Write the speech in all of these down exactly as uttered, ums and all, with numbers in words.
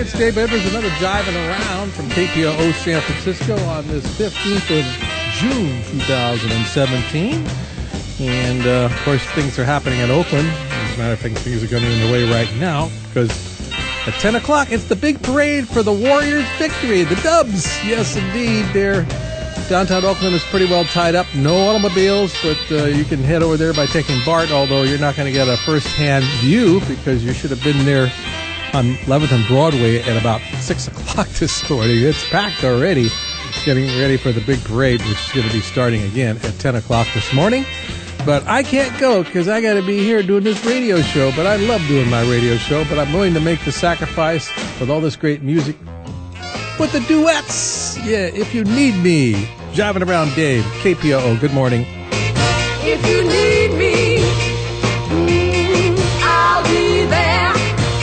It's Dave Evers, another Jiving Around from K P O O San Francisco on this fifteenth of June, two thousand seventeen. And, uh, of course, things are happening in Oakland. As a matter of fact, things are going in the way right now because at ten o'clock, it's the big parade for the Warriors' victory, the Dubs. Yes, indeed. They're, downtown Oakland is pretty well tied up. No automobiles, but uh, you can head over there by taking BART, although you're not going to get a first-hand view because you should have been there on eleventh and Broadway at about six o'clock this morning. It's packed already, getting ready for the big parade, which is going to be starting again at ten o'clock this morning. But I can't go because I got to be here doing this radio show. But I love doing my radio show, but I'm willing to make the sacrifice with all this great music. With the duets, yeah, If You Need Me. Jiving Around Dave, K P O O, good morning. If you need me, mm, I'll be there.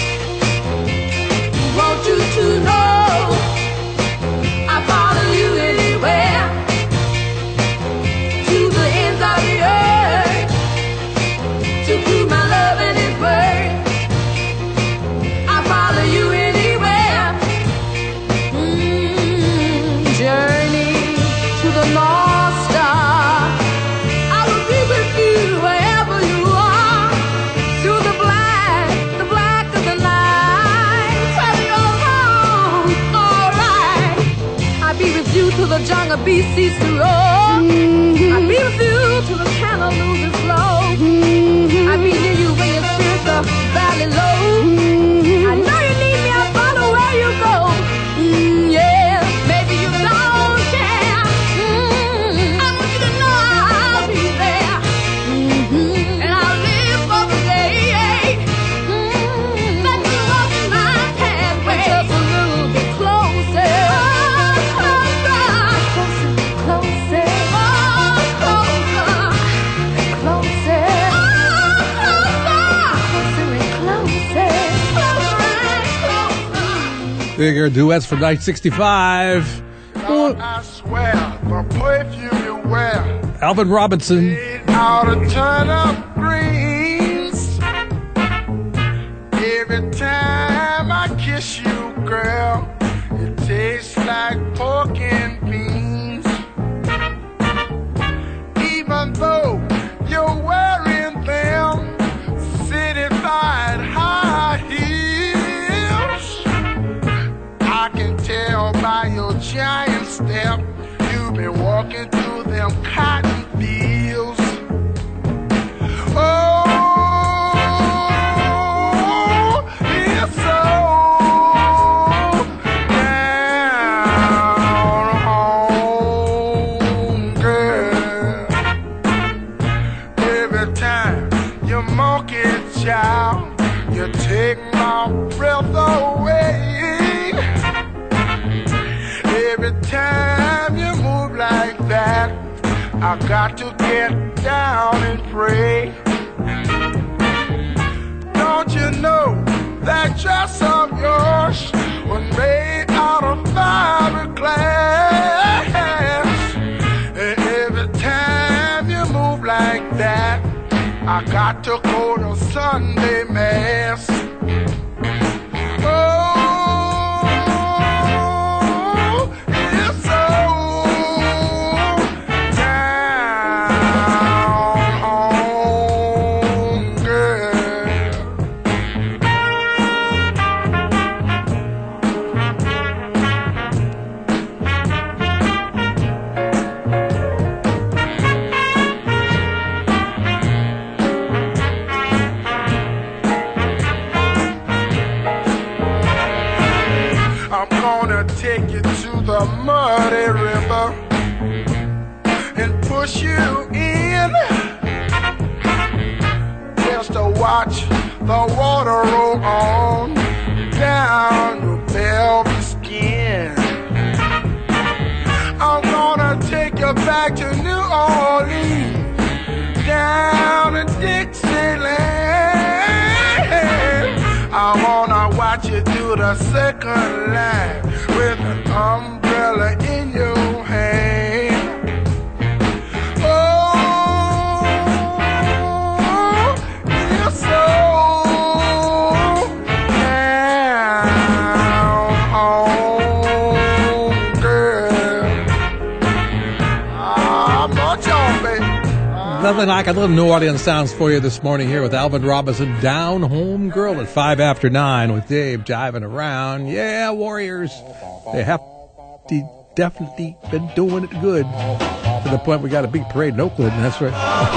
Want you to know I follow you anywhere, to the ends of the earth, to prove my love in His word. I follow you anywhere. Mm, journey to the North Star, I will be with you wherever you are. Through the black, the black of the night, till you're home, alright. I'll be with you till the jungle beast ceases to roar. Mm-hmm. I'll be with you till the candle loses glow. Mm-hmm. I'll be near you when your spirits are valley low. Mm-hmm. I know you need me, I'll follow where you go. Mm, yeah, maybe you don't care. Mm, I want you to know I'll be there. Mm-hmm. And I'll live for the day mm, that you walk in my pathway. Just a little bit closer. Oh, closer. Closer. Oh, closer. Closer. Bigger duets from nineteen sixty-five. Lord, I swear, the perfume you wear Alvin Robinson. out of turnip greens. Every time I kiss you, girl, it tastes like pork and beans. Even though you're wearing them city-fied high heels, I can tell by your giant step you've been walking through them cotton fields. Oh, it's so down home, girl. Every time you monkey child, you take my breath away. Every time you move like that, I got to get down and pray. Don't you know that dress of yours was made out of fiberglass? And every time you move like that, I got to go to Sunday Mass. Oh, it's so down home, girl. I'm gonna take you to the muddy river and push you in, just to watch the water roll on down your velvet skin. I'm gonna take you back to New Orleans, down to Dixieland. I wanna watch you do the second line with an umbrella in your hand. Oh, you're so down Something like a little New Orleans sounds for you this morning here with Alvin Robinson. Down Home Girl at five after nine with Dave jiving around. Yeah, Warriors. They have de- definitely been doing it good to the point we got a big parade in Oakland. And that's right.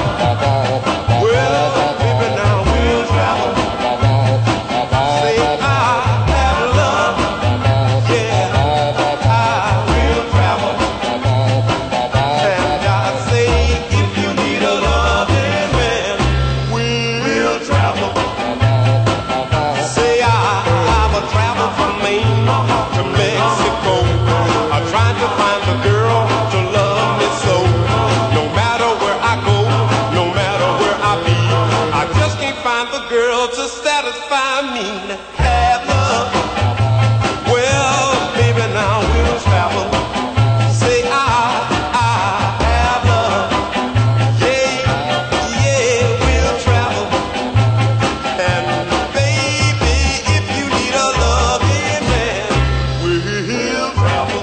Well, baby, now we'll travel. Say I have love. Yeah, I will travel. And I say if you need a loving man, we'll travel. Say I have a travel from Maine to Mexico. I'm trying to find the girl to love me so. No matter where I go, no matter where I be, I just can't find the girl to satisfy me. Have love. Well, baby, now we'll travel. Say I, I have love. Yeah, yeah, we'll travel. And baby, if you need a loving man, we'll travel.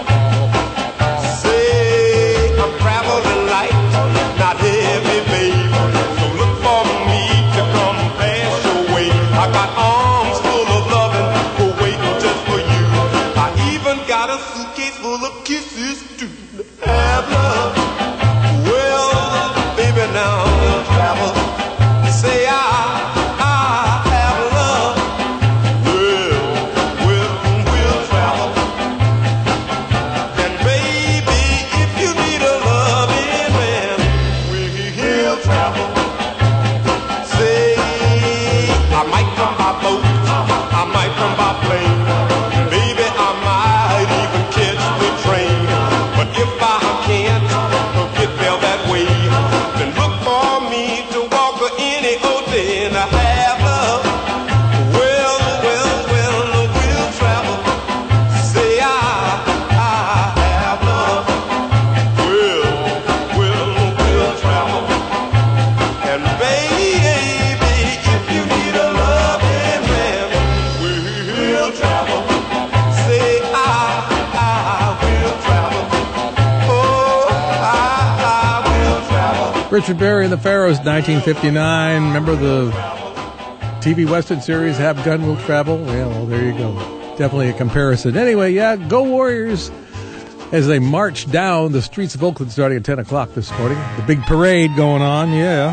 Say I'm traveling light, not heavy, babe. So look for me to come past your way. I got arms full of loving, for waiting just for you. I even got a suitcase full of kisses to have love. Well, baby, now we'll travel. Say I, I have love. Well, we'll, we'll travel. And baby, if you need a loving man, we'll travel. Say I might come by boat, I might come by plane. Baby, I might even catch the train. But if I can't get there that way, then look for me to walk any old day and I have love. Well, well, well, we'll travel. Say I, I have love. Well, well, we'll travel. And baby, if you need a loving man, we'll travel. Say I, I will travel. Oh, I, I will travel. Richard Berry and the Pharaohs, nineteen fifty-nine. Remember the T V Western series, Have Gun Will Travel? Yeah, well, there you go. Definitely a comparison. Anyway, yeah, go Warriors as they march down the streets of Oakland starting at ten o'clock this morning. The big parade going on, yeah.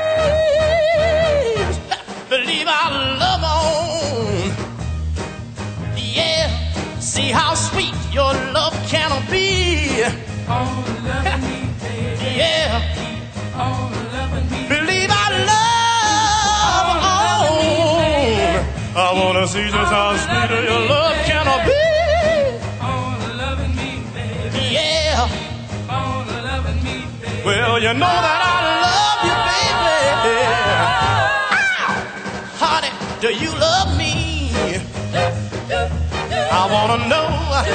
Believe our love on. Yeah, see how sweet your love can be. Yeah, believe our love on. I wanna see just how sweet your love can be. Yeah, well, you know that I love you, baby. Honey, do you love me? I wanna know.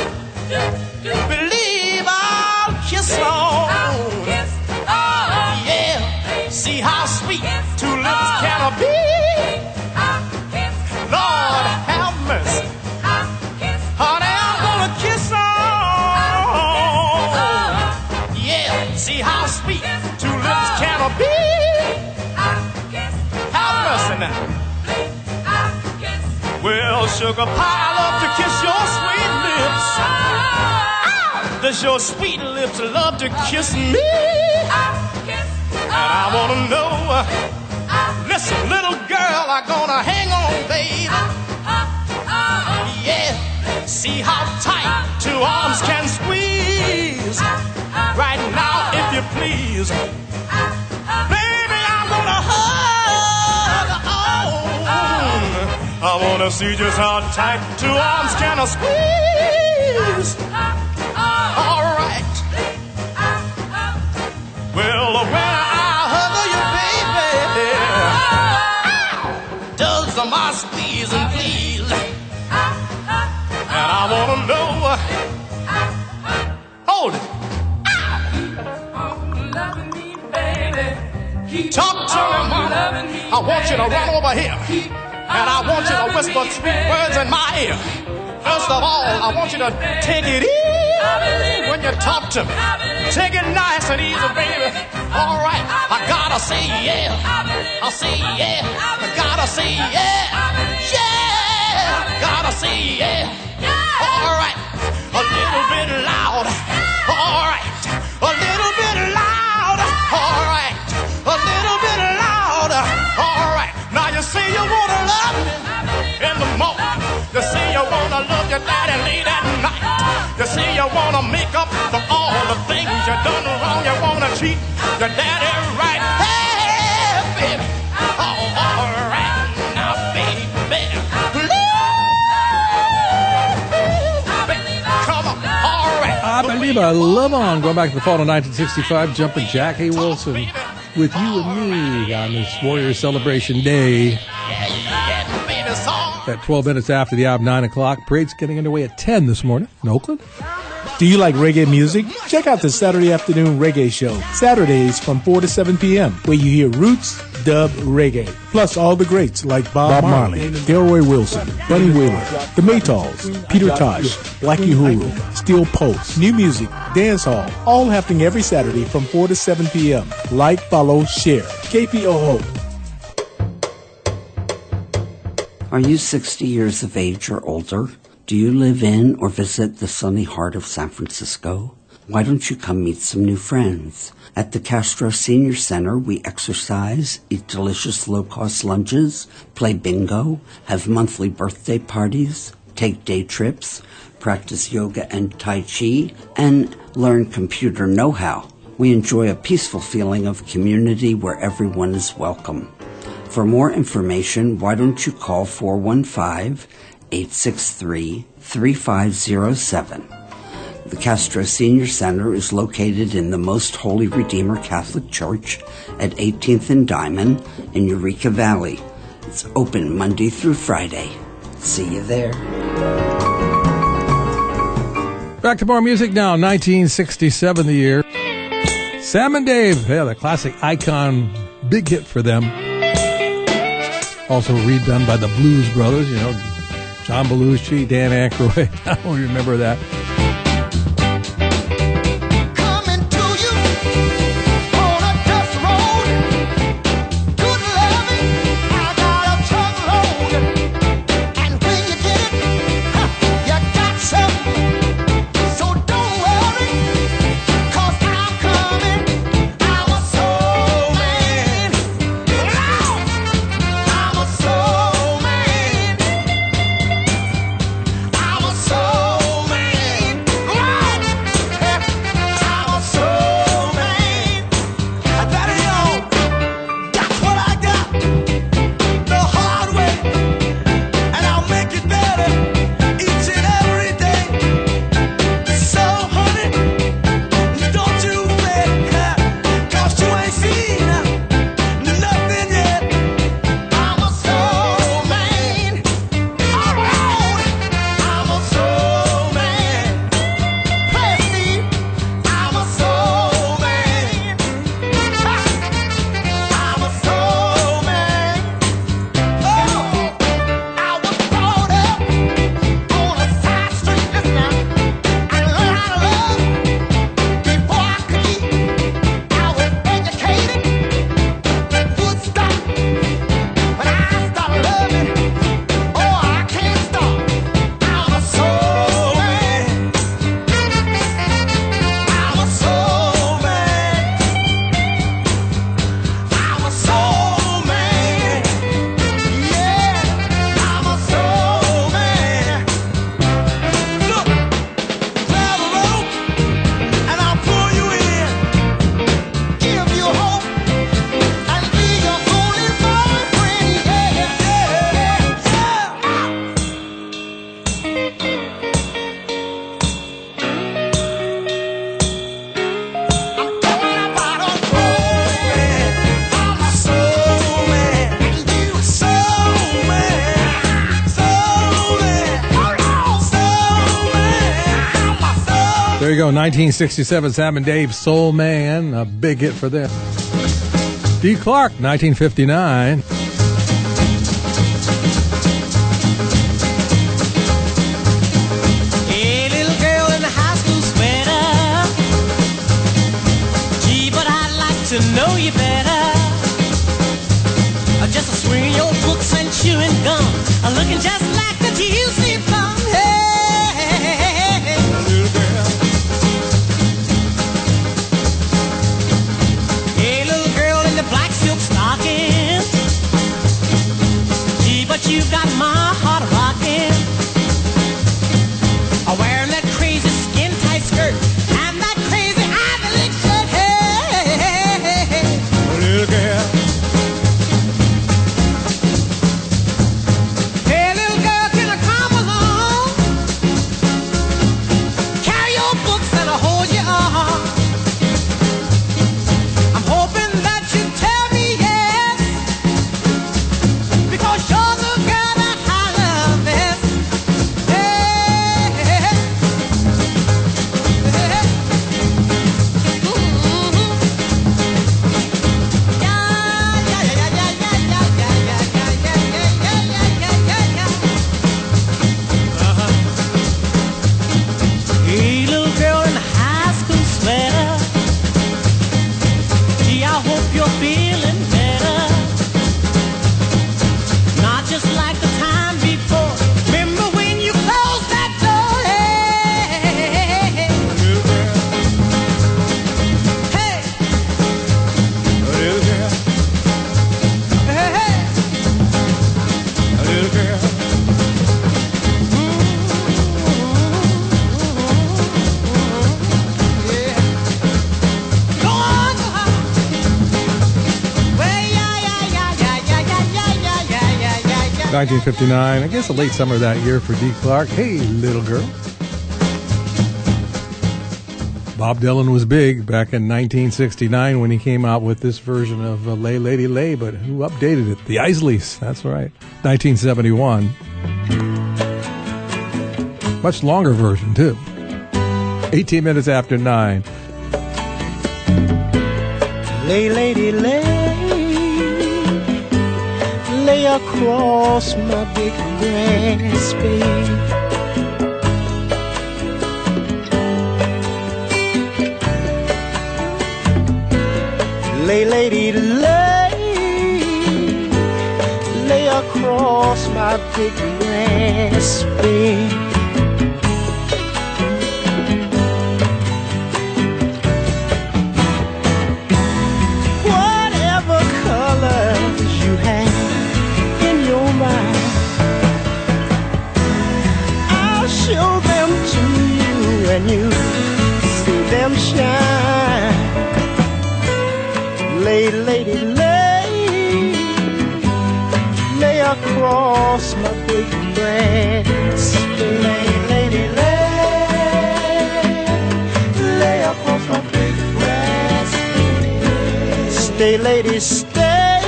Believe I'll kiss on. Yeah, see how sweet two lips can be. Lord have mercy. Honey, I'm gonna kiss on. Yeah, see how sweet two lips can be. Have mercy now. Well, sugar pie, I love to kiss your sweet lips. Does your sweet lips love to kiss me? And I wanna know. Listen, little girl, I'm gonna hang on, babe. Yeah, see how tight two arms can squeeze. Right now, if you please. Baby, I'm gonna hug on. I wanna see just how tight two arms can squeeze. All right. Well, when I hug you, baby, does my squeeze and please? And I wanna know. Hold it. Talk to me, mama. I want you to run over here. And I want you to whisper sweet words in my ear. First of all, I want you to take it easy when you talk to me. Take it nice and easy, baby. All right, I gotta say yeah. I'll say yeah. I gotta say yeah. Yeah, gotta say yeah. All right, a little bit loud. All right, a little bit loud. All right, a little bit loud. All right, now you say you wanna love me in the morning. You say you wanna love your daddy late at night. You say you wanna make up for all the things you done wrong. You wanna treat your daddy right. Hey, baby. Oh, all right now, baby. Come on. All right. I believe I love on. Going back to the fall of nineteen sixty-five, jumping Jackie Wilson with you and me on this Warrior Celebration Day. At twelve minutes after the hour, nine o'clock. Parade's getting underway at ten this morning in Oakland. Do you like reggae music? Check out the Saturday Afternoon Reggae Show, Saturdays from four to seven p.m., where you hear roots, dub, reggae, plus all the greats like Bob, Bob Marley, Delroy Wilson, Bunny Wheeler, The Maytals, Peter Tosh, Blackie Hulu, Steel Pulse, new music, dance hall, all happening every Saturday from four to seven p.m. Like, follow, share. K P O O. Are you sixty years of age or older? Do you live in or visit the sunny heart of San Francisco? Why don't you come meet some new friends? At the Castro Senior Center, we exercise, eat delicious low-cost lunches, play bingo, have monthly birthday parties, take day trips, practice yoga and Tai Chi, and learn computer know-how. We enjoy a peaceful feeling of community where everyone is welcome. For more information, why don't you call four one five, eight six three, three five zero seven. The Castro Senior Center is located in the Most Holy Redeemer Catholic Church at eighteenth and Diamond in Eureka Valley. It's open Monday through Friday. See you there. Back to more music now. nineteen sixty-seven, the year. Sam and Dave, yeah, the classic icon, big hit for them. Also redone by the Blues Brothers, you know, John Belushi, Dan Aykroyd. I don't remember that. There you go, nineteen sixty-seven, Sam and Dave, Soul Man, a big hit for them. Dee Clark, nineteen fifty-nine. Hey, little girl in a high school sweater. Gee, but I'd like to know you better. Just swinging your books and chewing gum, looking just like the juicy plum. Hey, little girl. Hey, little girl in the black silk stockings. Gee, but you got my heart rocking. Wearing that crazy skin tight skirt and that crazy ivy leaf shirt. Hey, hey, hey, hey, little girl. nineteen fifty-nine, I guess the late summer of that year for Dee Clark. Hey, little girl. Bob Dylan was big back in nineteen sixty-nine when he came out with this version of uh, Lay Lady Lay, but who updated it? The Isleys, that's right. nineteen seventy-one. Much longer version, too. eighteen minutes after nine. Lay, lady, lay. Lay across my big grass bed. Lay, lady, lay. Lay across my big grass bed. Whatever colors you have, I'll show them to you and you see them shine. Lay, lady, lay. Lay across my big grass. Lay, lady, lay. Lay across my big grass. Stay, lady, stay.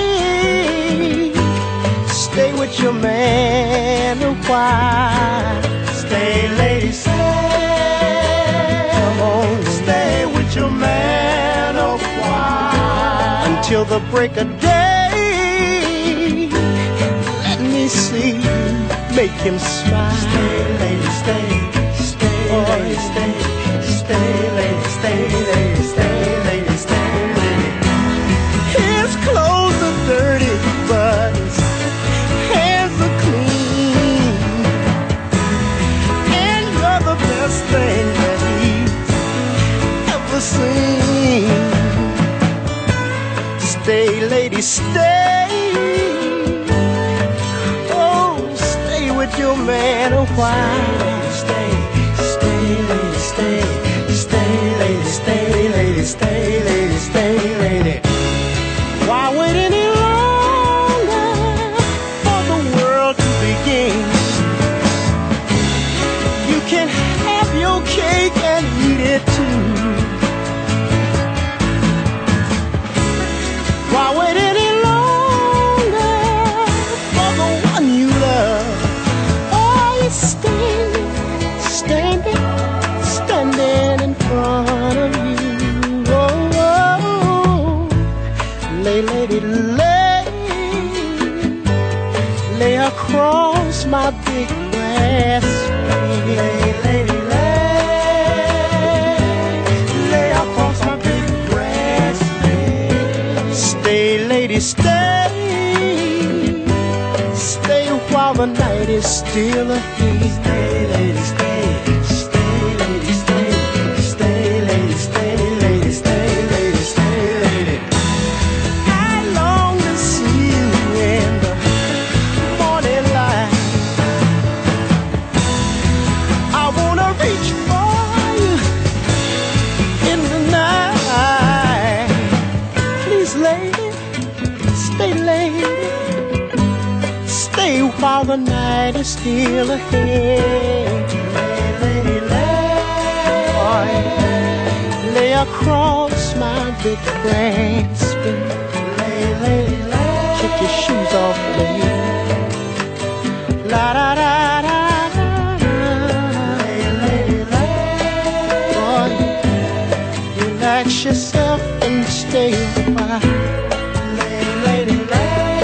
Stay with your man a while. Stay, lady, stay. Come on, stay with your man a while. Until the break of day. Let me see you make him smile. Stay, lady, stay. Stay, oh, lady, stay. Stay, lady, stay, lady, stay, lady, stay, lady. His clothes are dirty, but his hands are clean, and you're the best thing that he's ever seen. Stay, lady, stay. Oh, stay with your man a while. Stay, stay, lady, stay. Stay, lady, stay, lady, stay, lady, stay, lady. Why wait any longer for the world to begin? You can have your cake and eat it too. Why wait any longer for the one you love? Oh, you're standing, standing, standing in front of you. Oh, oh. Lay, lady, lay. Lay across my big grass. Lay, lady, lay. Lay across my big grass. stay, stay while the night is still ahead. Stay, lady, stay, stay, lady, stay, stay, lady, stay, lady, stay, lady, stay, lady. I long to see you in the morning light. I wanna reach for you in the night. Please, lady, stay, lady, stay while the night is still ahead. Lay, lady, lay, oh, yeah. Lay across my big brass bed. Lay, lady, lay, kick your shoes off, lady. La da da da da. Lay, lady, lay, oh, yeah. Relax yourself and stay a while. Lay, lady, lay,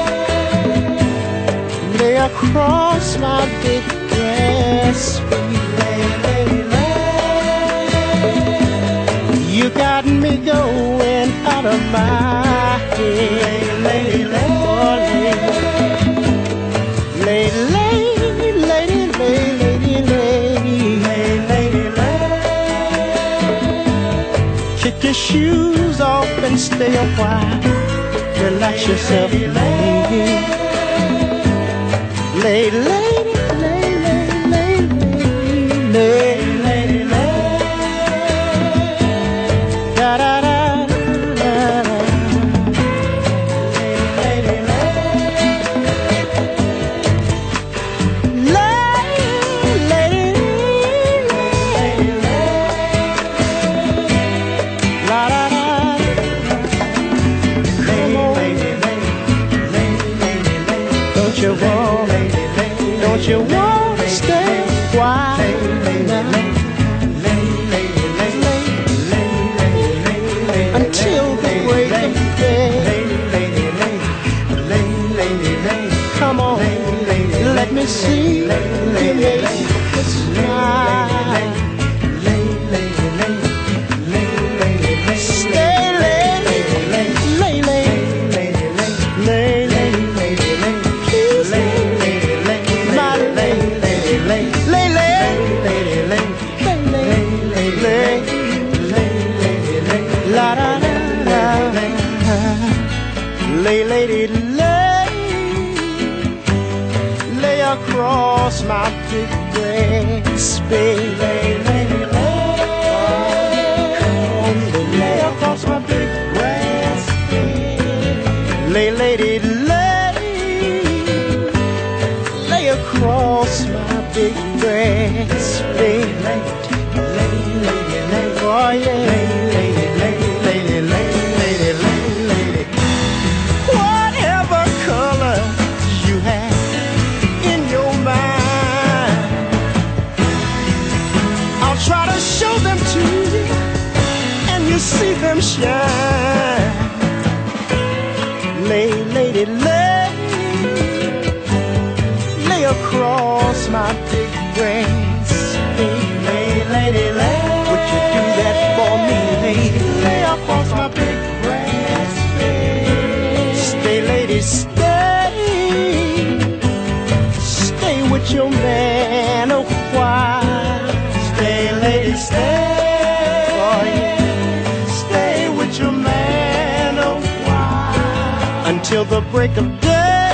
lay across my big brass bed. Lay, lady, lay, you got me going out of my head. Lay, lady, lay, oh, lay, lay, lady, lay, lady, lay, lay, lady, lay. Kick your shoes off and stay a while. Relax yourself, lady. Lay, lady, lay, lay, lay, lay, lady, lay. Da da da da da. Lady, lay. Lay, lady, lay, lay. La da da. Come on, lady, lay, lay, lady, lay. Don't you want, lady, lay, don't you want to stay a while now? Until the break of day. Come on, let me see you make a smile. Stay, lady, lay, lay, lay, lay, please, lay, my lady, lay, lay, lay, la da da da. Lay, lady, lay, lay across my big brass bed. Lay, lady, lay, lay across my big brass bed. Lay, lady, lay, lay across my big brass bed. Lay, lady, lay, oh yeah. Lay, lady, lay, lady, lay, lady, lay, lady. Whatever color you have in your mind, I'll try to show them to you, and you see them shine. Lay, lady, lay, lay across my big brass bed. Lay, lady, lay, would you do that for me, lady? Lay across my big brass bed. Stay, lady, stay, stay with your man a while. Stay, lady, stay, oh yeah, stay with your man a while. Until the break of day,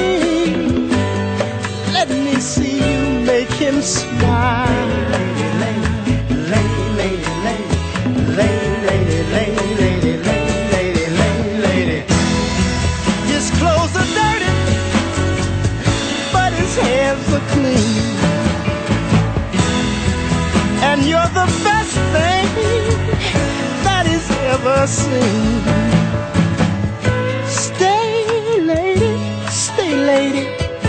let me see you make him smile. Lay, lay, lady, lay, lay, lady, lay, lady, lay, lady, lay, lady. His clothes are dirty, but his hands are clean. And you're the best thing that he's ever seen. Stay, lady, stay, lady,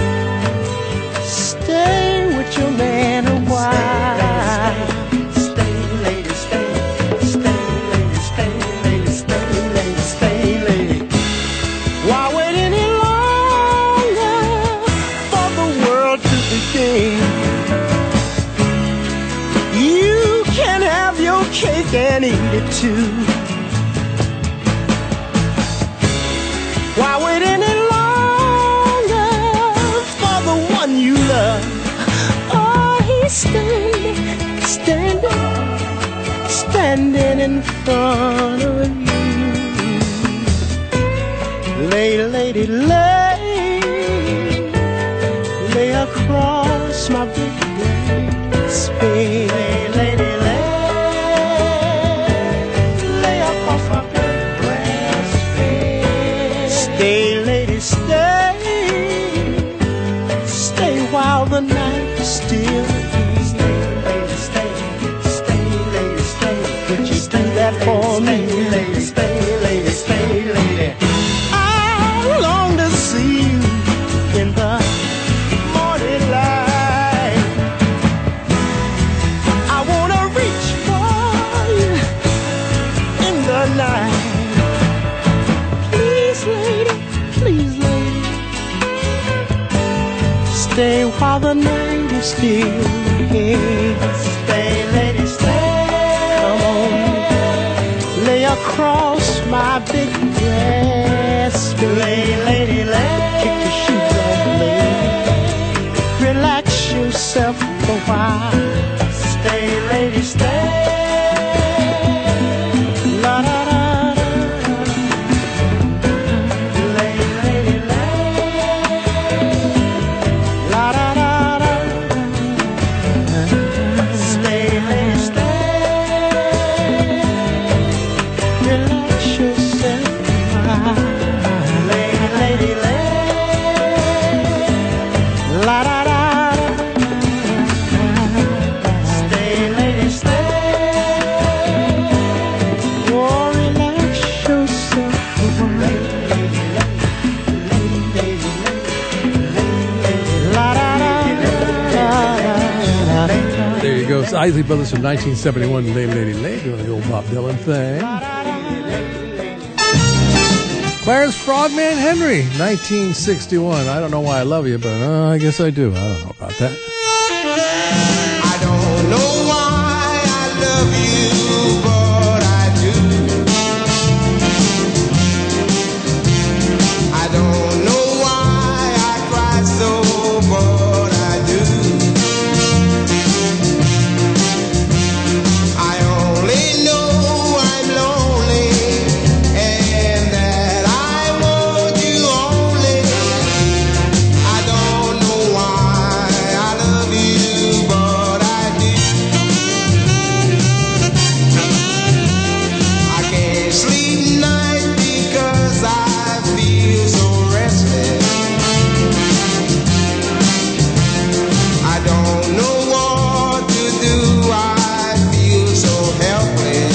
stay with your man a while. Stay, lady, stay, stay, lady, stay, lady, stay, lady, stay, lady. Why wait any longer for the world to begin? You can have your cake and eat it too. Why wait any longer for the one you love? Oh, he's standing, standing, standing in front of you. Lady, lady, lay, lay across my big brass bed. Lay, lady, lay, lay across my big brass bed. Stay, lady, stay, stay while the night is still here. Stay, lady, stay, stay, lady, stay. Would you do that for me? Lady, stay, lady, stay, lady. I long to see you in the morning light. I wanna reach for you in the night. Please, lady, please, lady, stay while the night is still here. Stay, lady, stay. Come on, lay across my big brass bed. Lay, lady, lay. Kick your shoes off, lady. Relax yourself a while. Stay, lady, stay. La da da da. Lay, lady, lay. La da da da. Stay, lady, stay. Relax yourself a while. Lay, lady, lay. La da da da. Stay, lady, stay. Oh, relax yourself a while. La da da da. There you go. It's Isley Brothers from nineteen seventy-one, Lay Lady Lay, doing the old Bob Dylan thing. Clarence Frogman Henry, nineteen sixty-one. I don't know why I love you, but uh, I guess I do. I don't know about that. I don't know why I love you, but I do. I don't know why I cry so, but I do. I only know I'm lonely and that I want you only. I don't know why I love you, but I do. I can't sleep night because I feel so restless. I don't know what to do, I feel so helpless.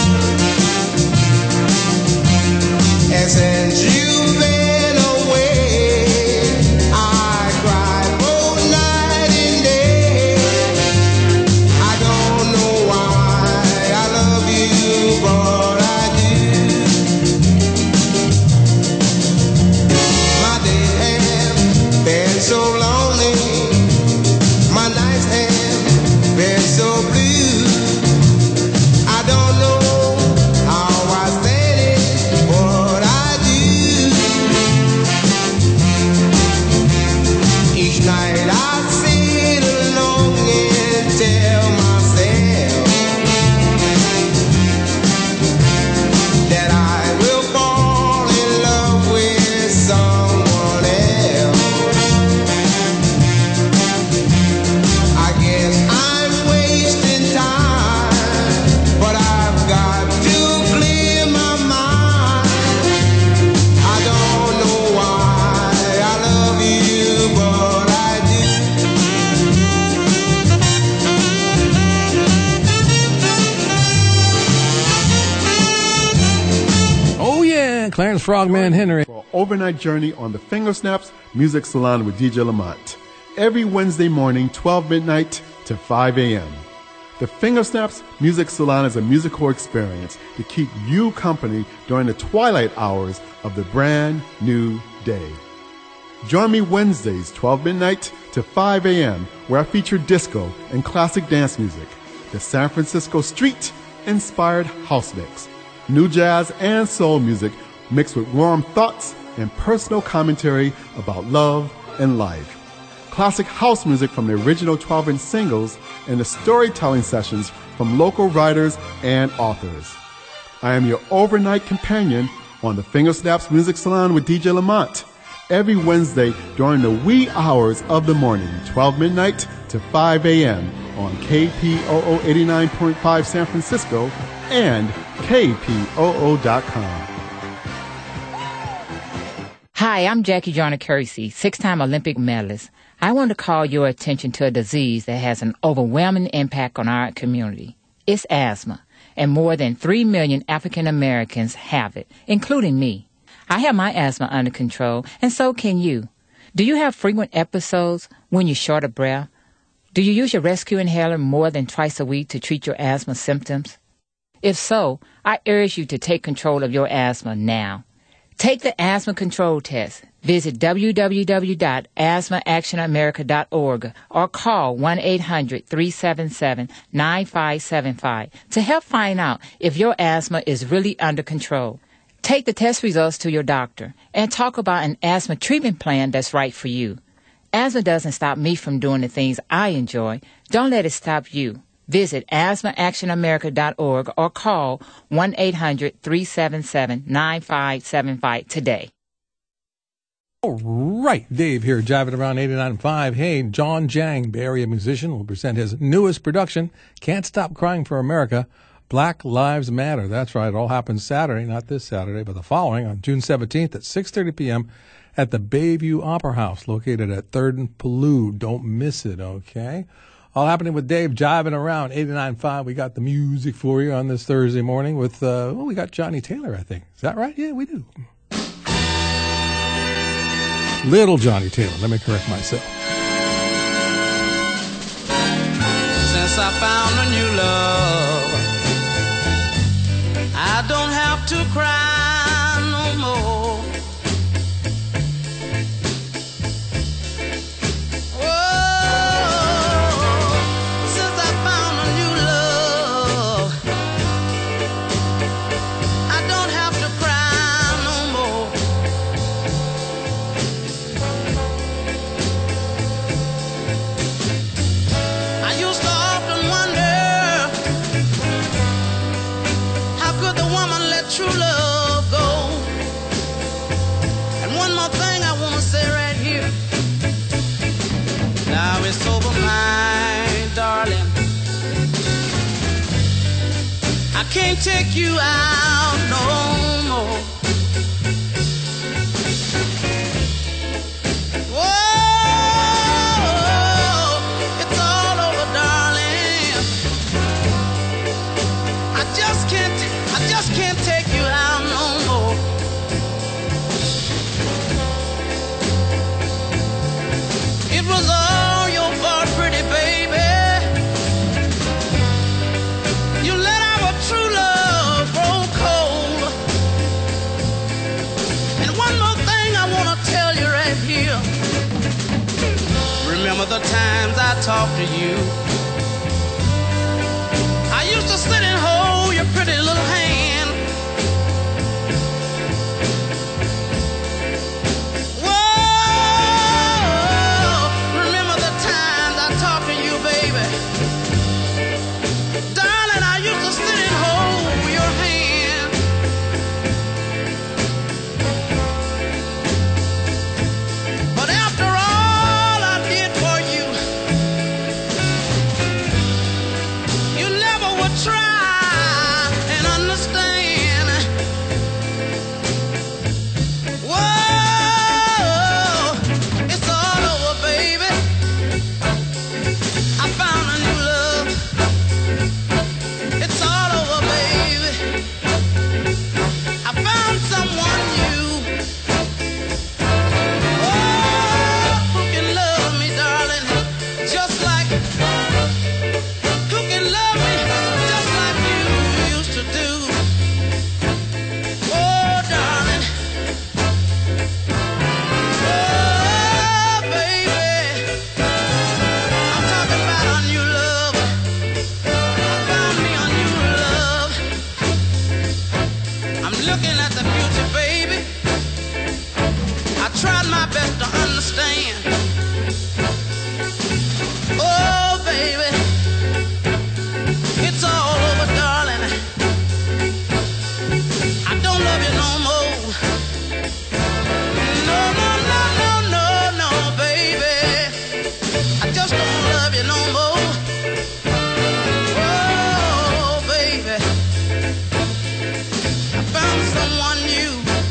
And since you've been away, I cry both night and day. I don't know why I love you, but I do. My days have been so lonely, my nights have been so blue. I don't know how I stand it, but I do. Each night I sit alone and tell myself that I will fall in love with someone else. I guess I'm wasting time, but I've got to clear my mind. I don't know why I love you, but I do. Oh, yeah, Clarence Frogman Henry. For an overnight journey on the Fingersnaps Music Salon with D J Lamont. Every Wednesday morning, twelve midnight to five a.m. The Fingersnaps Music Salon is a musical experience to keep you company during the twilight hours of the brand new day. Join me Wednesdays, twelve midnight to five a.m., where I feature disco and classic dance music, the San Francisco street-inspired house mix, new jazz and soul music mixed with warm thoughts and personal commentary about love and life. Classic house music from the original twelve-inch singles, and the storytelling sessions from local writers and authors. I am your overnight companion on the Fingersnaps Music Salon with D J Lamont, every Wednesday during the wee hours of the morning, twelve midnight to five a.m. on K P O O eighty-nine point five San Francisco and K P O O dot com. Hi, I'm Jackie Joyner-Kersee, six-time Olympic medalist. I want to call your attention to a disease that has an overwhelming impact on our community. It's asthma, and more than three million African Americans have it, including me. I have my asthma under control, and so can you. Do you have frequent episodes when you're short of breath? Do you use your rescue inhaler more than twice a week to treat your asthma symptoms? If so, I urge you to take control of your asthma now. Take the asthma control test. Visit w w w dot asthma action america dot org or call one eight hundred three seven seven nine five seven five to help find out if your asthma is really under control. Take the test results to your doctor and talk about an asthma treatment plan that's right for you. Asthma doesn't stop me from doing the things I enjoy. Don't let it stop you. Visit asthma action america dot org or call one eight hundred three seven seven nine five seven five today. All right, Dave here, jiving around eighty-nine point five. Hey, John Jang, Bay Area musician, will present his newest production, Can't Stop Crying for America, Black Lives Matter. That's right, it all happens Saturday, not this Saturday, but the following, on June seventeenth at six thirty p.m. at the Bayview Opera House, located at third and Palouse. Don't miss it, okay? All happening with Dave, jiving around eighty-nine point five. We got the music for you on this Thursday morning with, uh, well, we got Johnny Taylor, I think. Is that right? Yeah, we do. Little Johnny Taylor. Let me correct myself. Since I found a new love, I don't have to cry no more. True love go. And one more thing I want to say right here. Now it's over, my darling. I can't take you out no more. Whoa, it's all over, darling. I just can't, I just can't take you out no more. It was all your fault, pretty baby. You let our true love grow cold. And one more thing I want to tell you right here. Remember the times I talked to you. I used to sit and hold your pretty little hand. Try and understand. tried my best to understand. Oh, baby, it's all over, darling. I don't love you no more. No, no, no, no, no, no, baby. I just don't love you no more. Oh, baby, I found someone new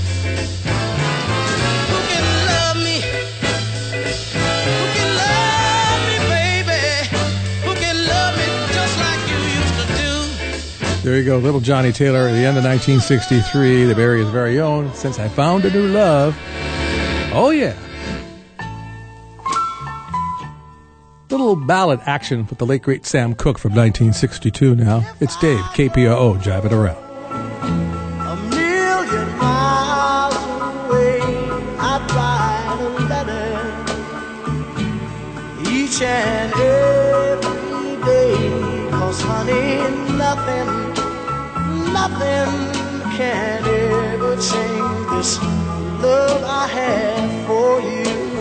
who can love me, who can love me, baby, who can love me just like you used to do. There you go, little Johnny Taylor at the end of nineteen sixty-three, the Bay Area's very own, Since I Found a New Love. Oh, yeah. Little ballad action with the late, great Sam Cooke from nineteen sixty-two now. It's Dave, K P R O, Jive It Around. A million miles away, I write a letter each and every day. 'Cause honey, nothing, nothing can ever change this love I have for you.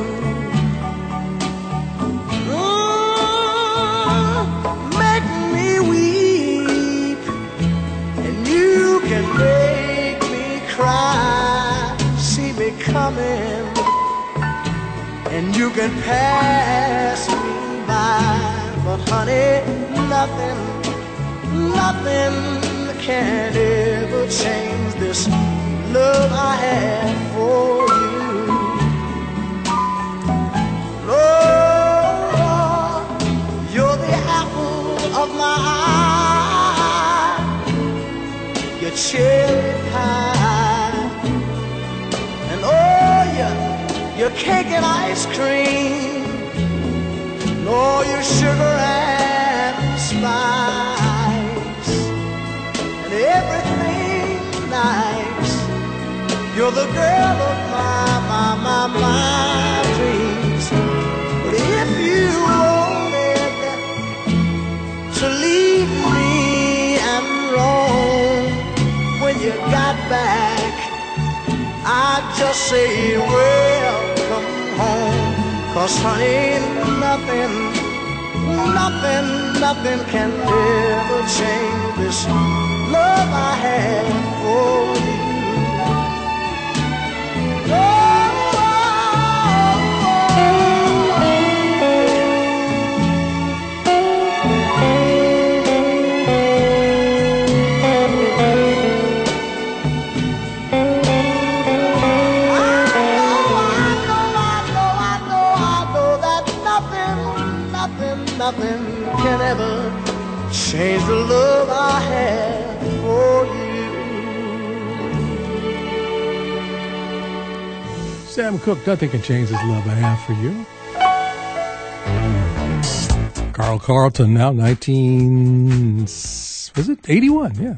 Mm, make me weep, and you can make me cry. See me coming, and you can pass me by. But honey, nothing, nothing can ever change this love I have for you. Lord, you're the apple of my eye, your cherry pie, and oh, your, your cake and ice cream, and all your sugar and spice, and everything nice. You're the girl of my, my, my, my dreams. But if you wanted to leave me and roam, when you got back, I'd just say welcome home. 'Cause honey, nothing, nothing, nothing can ever change this love I have for you. Nothing can ever change the love I have for you. Sam Cooke, nothing can change this love I have for you. Carl Carlton now, nineteen, was it eighty-one? Yeah.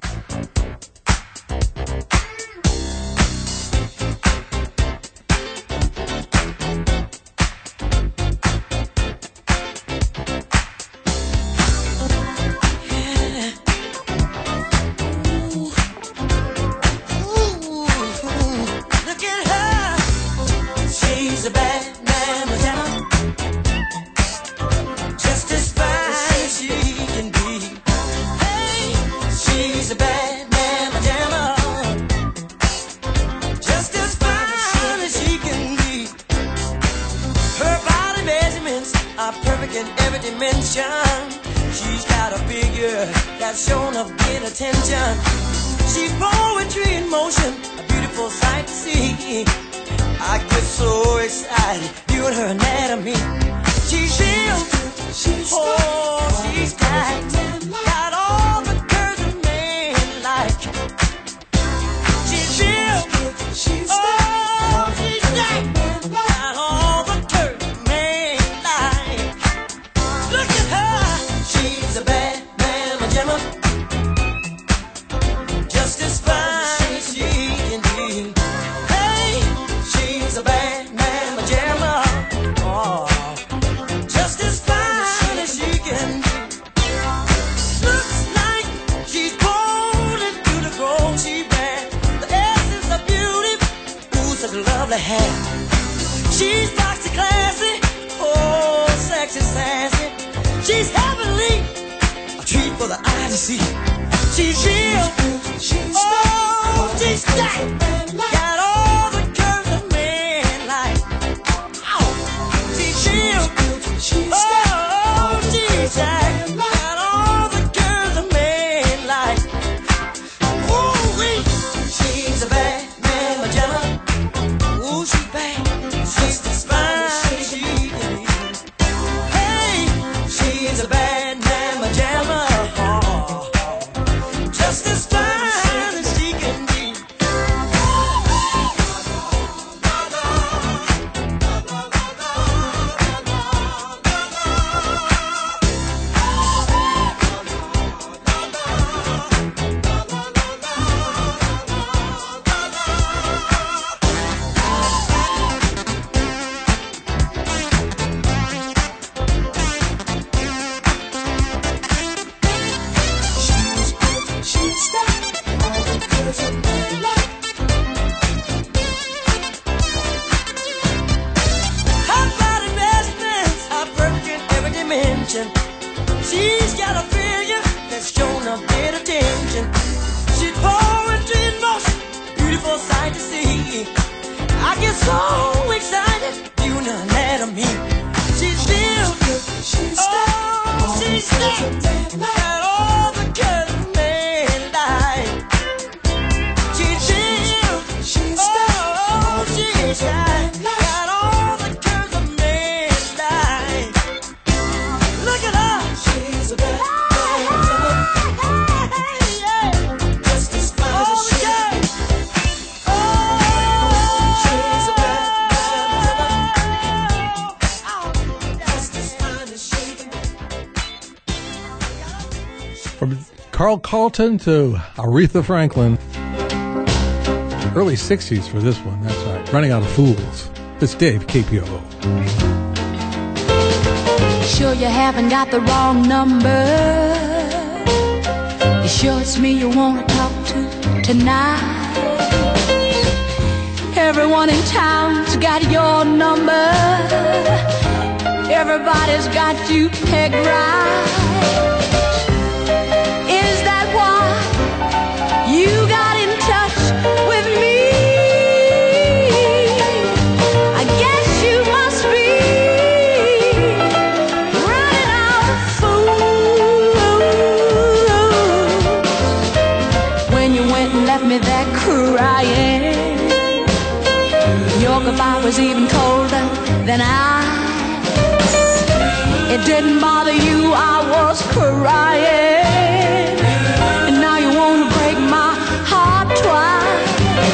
lovely hair, She's foxy classy, oh, sexy sassy. She's heavenly, a treat for the eye to see. She's real, oh, she's stacked. Got all the curves a man like. Oh, she's real, oh, she's stacked. Got all the curves a man like. Ooh, wee, she's a bad man, Magella. Ooh, she's bad, she's the fine she can be. Hey, she's a bad man, Magella. Just as fine as she can be. High-flight investments are perfect in every dimension. She's got a failure that's shown a bit of attention. She's poetry in motion, beautiful sight to see. I get so excited, you know that of me. She's still, she's oh, she's still got all the curves a man like. She's still, she's oh, she's got all the curves a man like. Look at her, she's a bad man, just as fine as she can. She's a bad man, just as fine as she can. From Carl Carlton to Aretha Franklin. Early sixties for this one, that's right. Running Out of Fools. It's Dave, K P O O. Sure you haven't got the wrong number. You sure it's me you want to talk to tonight? Everyone in town's got your number. Everybody's got you pegged right. Is that why you got in touch with me? I guess you must be running out of fools. When you went and left me there crying, your goodbye was even colder than ice. It didn't bother you, I was crying. And now you want to break my heart twice.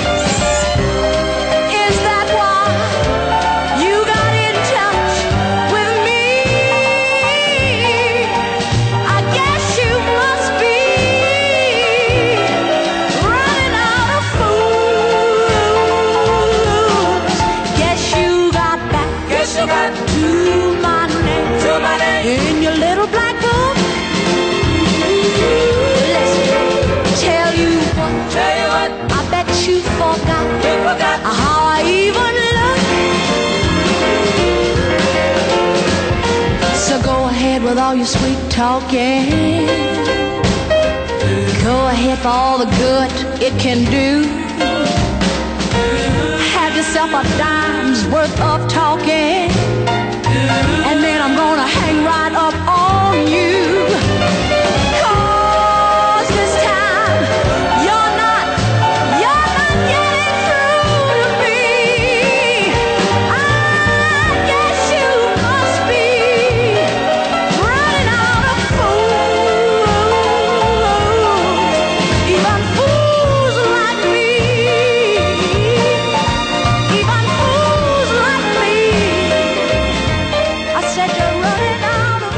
Is that why you got in touch with me? I guess you must be running out of fools. Guess you got back, guess you got to my name, to my name in your little black book. Listen, tell you what, tell you what, I bet you forgot, you forgot how I even look. So go ahead with all your sweet talking. Go ahead for all the good it can do. Have yourself a dime's worth of talking, and then I'm gonna hang right up on you. 'Cause this time you're not, you're not getting through to me. I guess you must be running out of fools. Even fools like me, even fools like me. I said you're running out of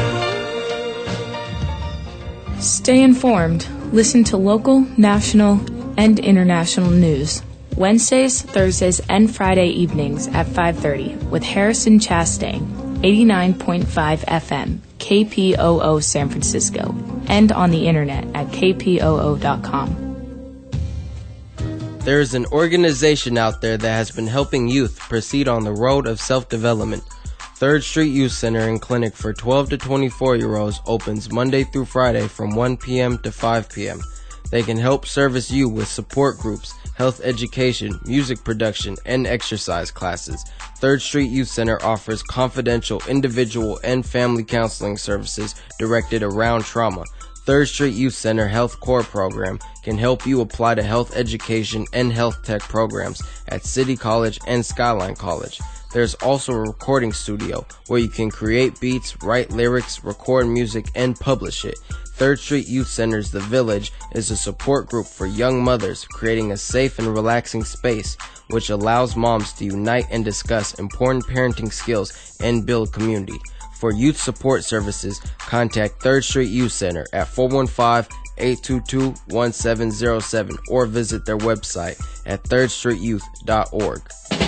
fools. Stay informed. Listen to local, national, and international news. Wednesdays, Thursdays, and Friday evenings at five thirty with Harrison Chastain, eighty-nine point five F M, K P O O San Francisco, and on the internet at K P O O dot com. There is an organization out there that has been helping youth proceed on the road of self-development. Third Street Youth Center and Clinic for twelve to twenty-four-year-olds opens Monday through Friday from one p.m. to five p.m. They can help service you with support groups, health education, music production, and exercise classes. Third Street Youth Center offers confidential individual and family counseling services directed around trauma. Third Street Youth Center Health Core Program can help you apply to health education and health tech programs at City College and Skyline College. There's also a recording studio where you can create beats, write lyrics, record music, and publish it. Third Street Youth Center's The Village is a support group for young mothers, creating a safe and relaxing space which allows moms to unite and discuss important parenting skills and build community. For youth support services, contact Third Street Youth Center at four one five, eight two two, one seven zero seven or visit their website at third street youth dot org.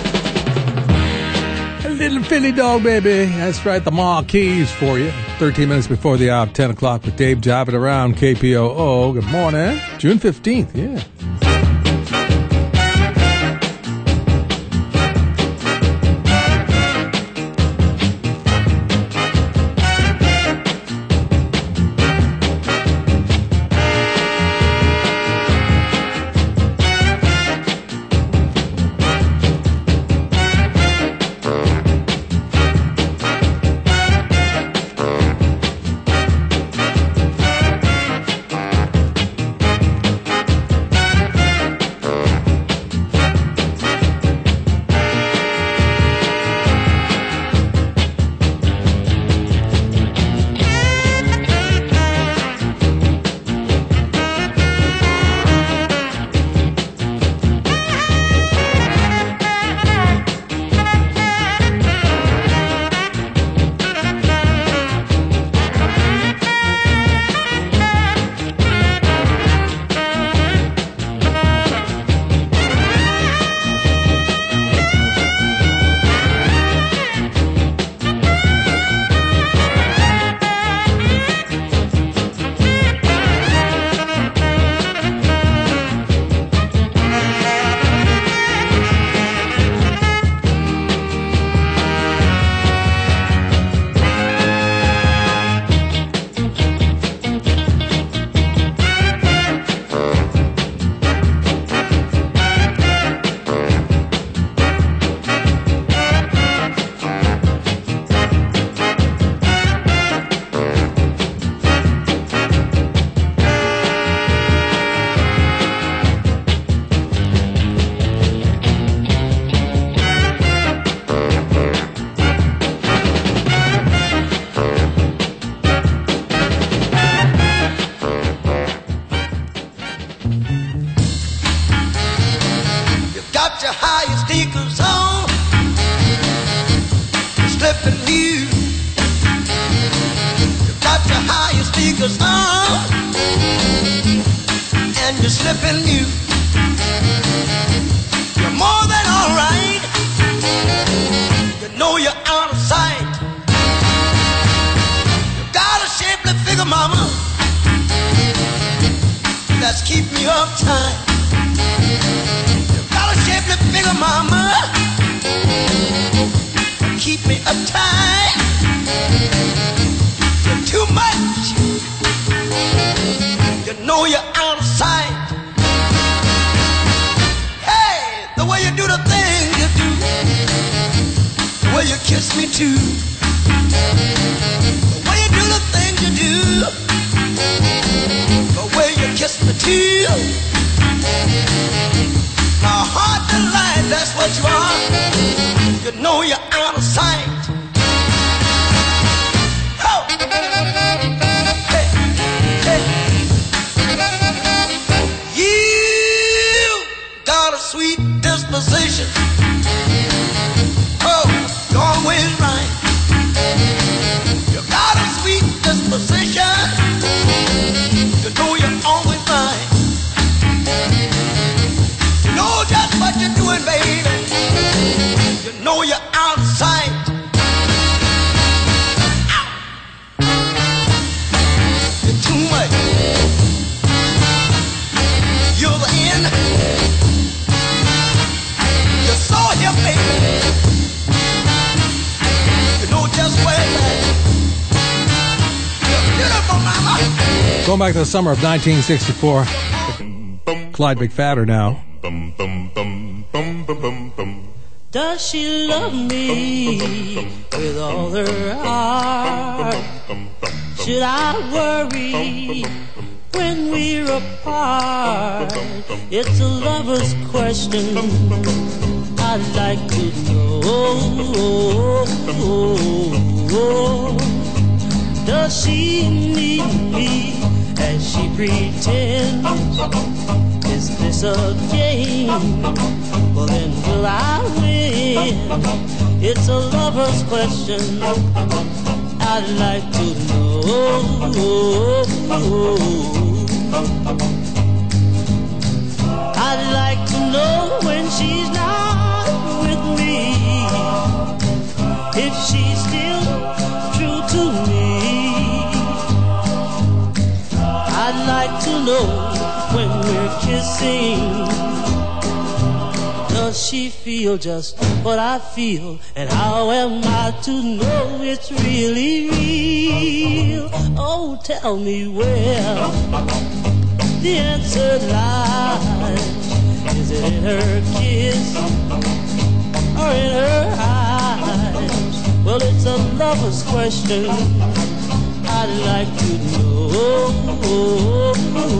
A little Philly dog, baby. That's right, the Marquis for you. thirteen minutes before the hour of ten o'clock with Dave Jiving around K P O O. Good morning. June fifteenth, yeah. going back to the summer of nineteen sixty-four. Clyde McPhatter now. Does she love me with all her heart? Should I worry when we're apart? It's a lover's question I'd like to know. Does she need me as she pretends? Is this a game? Well then will I win? It's a lover's question I'd like to know. I'd like to know when she's not with me, if she's still true to me. I'd like to know when we're kissing, does she feel just what I feel? And how am I to know it's really real? Oh, tell me where the answer lies. Is it in her kiss or in her eyes? Well, it's a lover's question I'd like to know.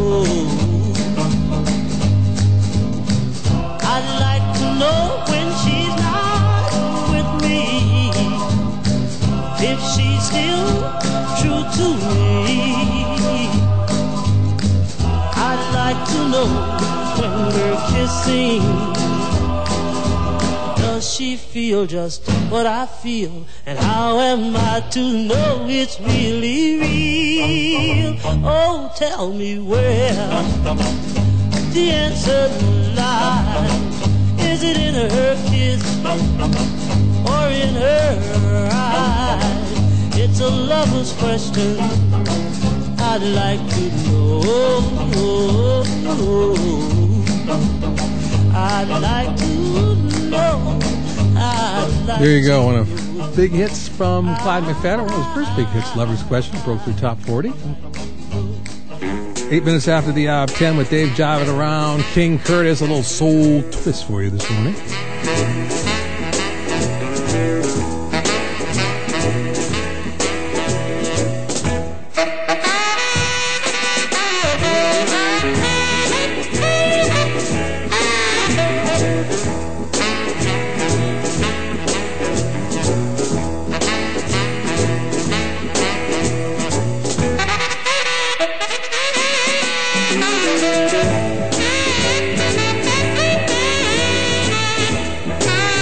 I'd like to know when she's not with me, if she's still true to me. I'd like to know when we're kissing, does she feel just what I feel? And how am I to know it's really real? Oh, tell me where the answer lies. Is it in her kiss or in her eyes? It's a lover's question I'd like to know. I'd like to know. I'd like There you go, one of big hits from Clyde McPhatter. One of his first big hits, Lover's Question, broke through top forty. Eight minutes after the hour of ten with Dave jiving around. King Curtis, a little soul twist for you this morning. Thank you.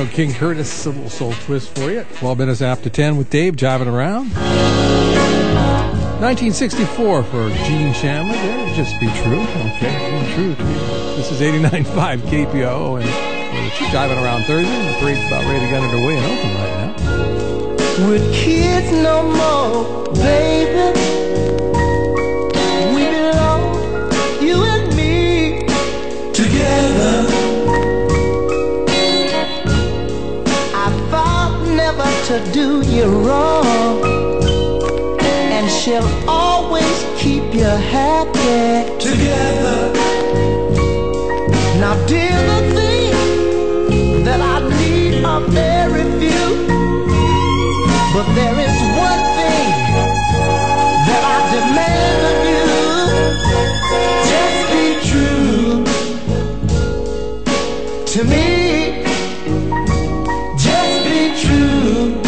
know, King Curtis, a little soul twist for you. twelve minutes after ten with Dave, jiving around. nineteen sixty-four for Gene Chandler there, Just Be True. Okay, be true. This is eighty-nine point five K P O O, and it's jiving around Thursday. The parade's about ready to get underway in Oakland right now. With kids no more, baby, we belong, you and me, together. I vowed never to do you wrong, and shall always keep you happy, together. Now dear, the things that I need are very few, but there is one thing that I demand of you. Just be true to me. Just be true.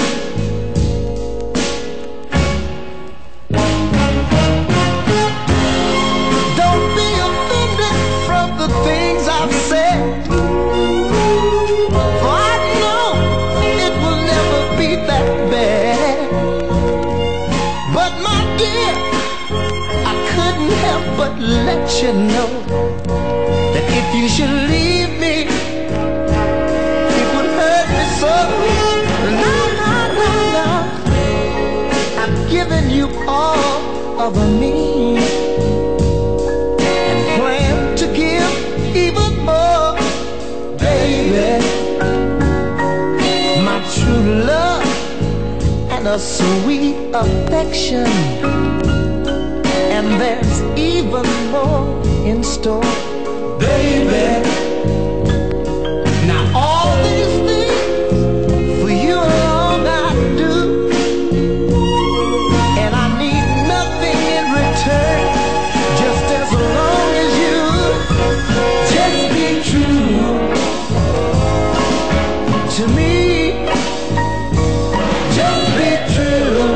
Don't be offended from the things I've said, for I know it will never be that bad. But my dear, I couldn't help but let you know that if you should leave me, it would hurt me so. No, no, no, no, I'm giving you all of me, and plan to give even more, baby. My true love and a sweet affection, and there's even more in store, baby. Now all these things for you alone I do, and I need nothing in return, just as long as you just be true to me. Just be true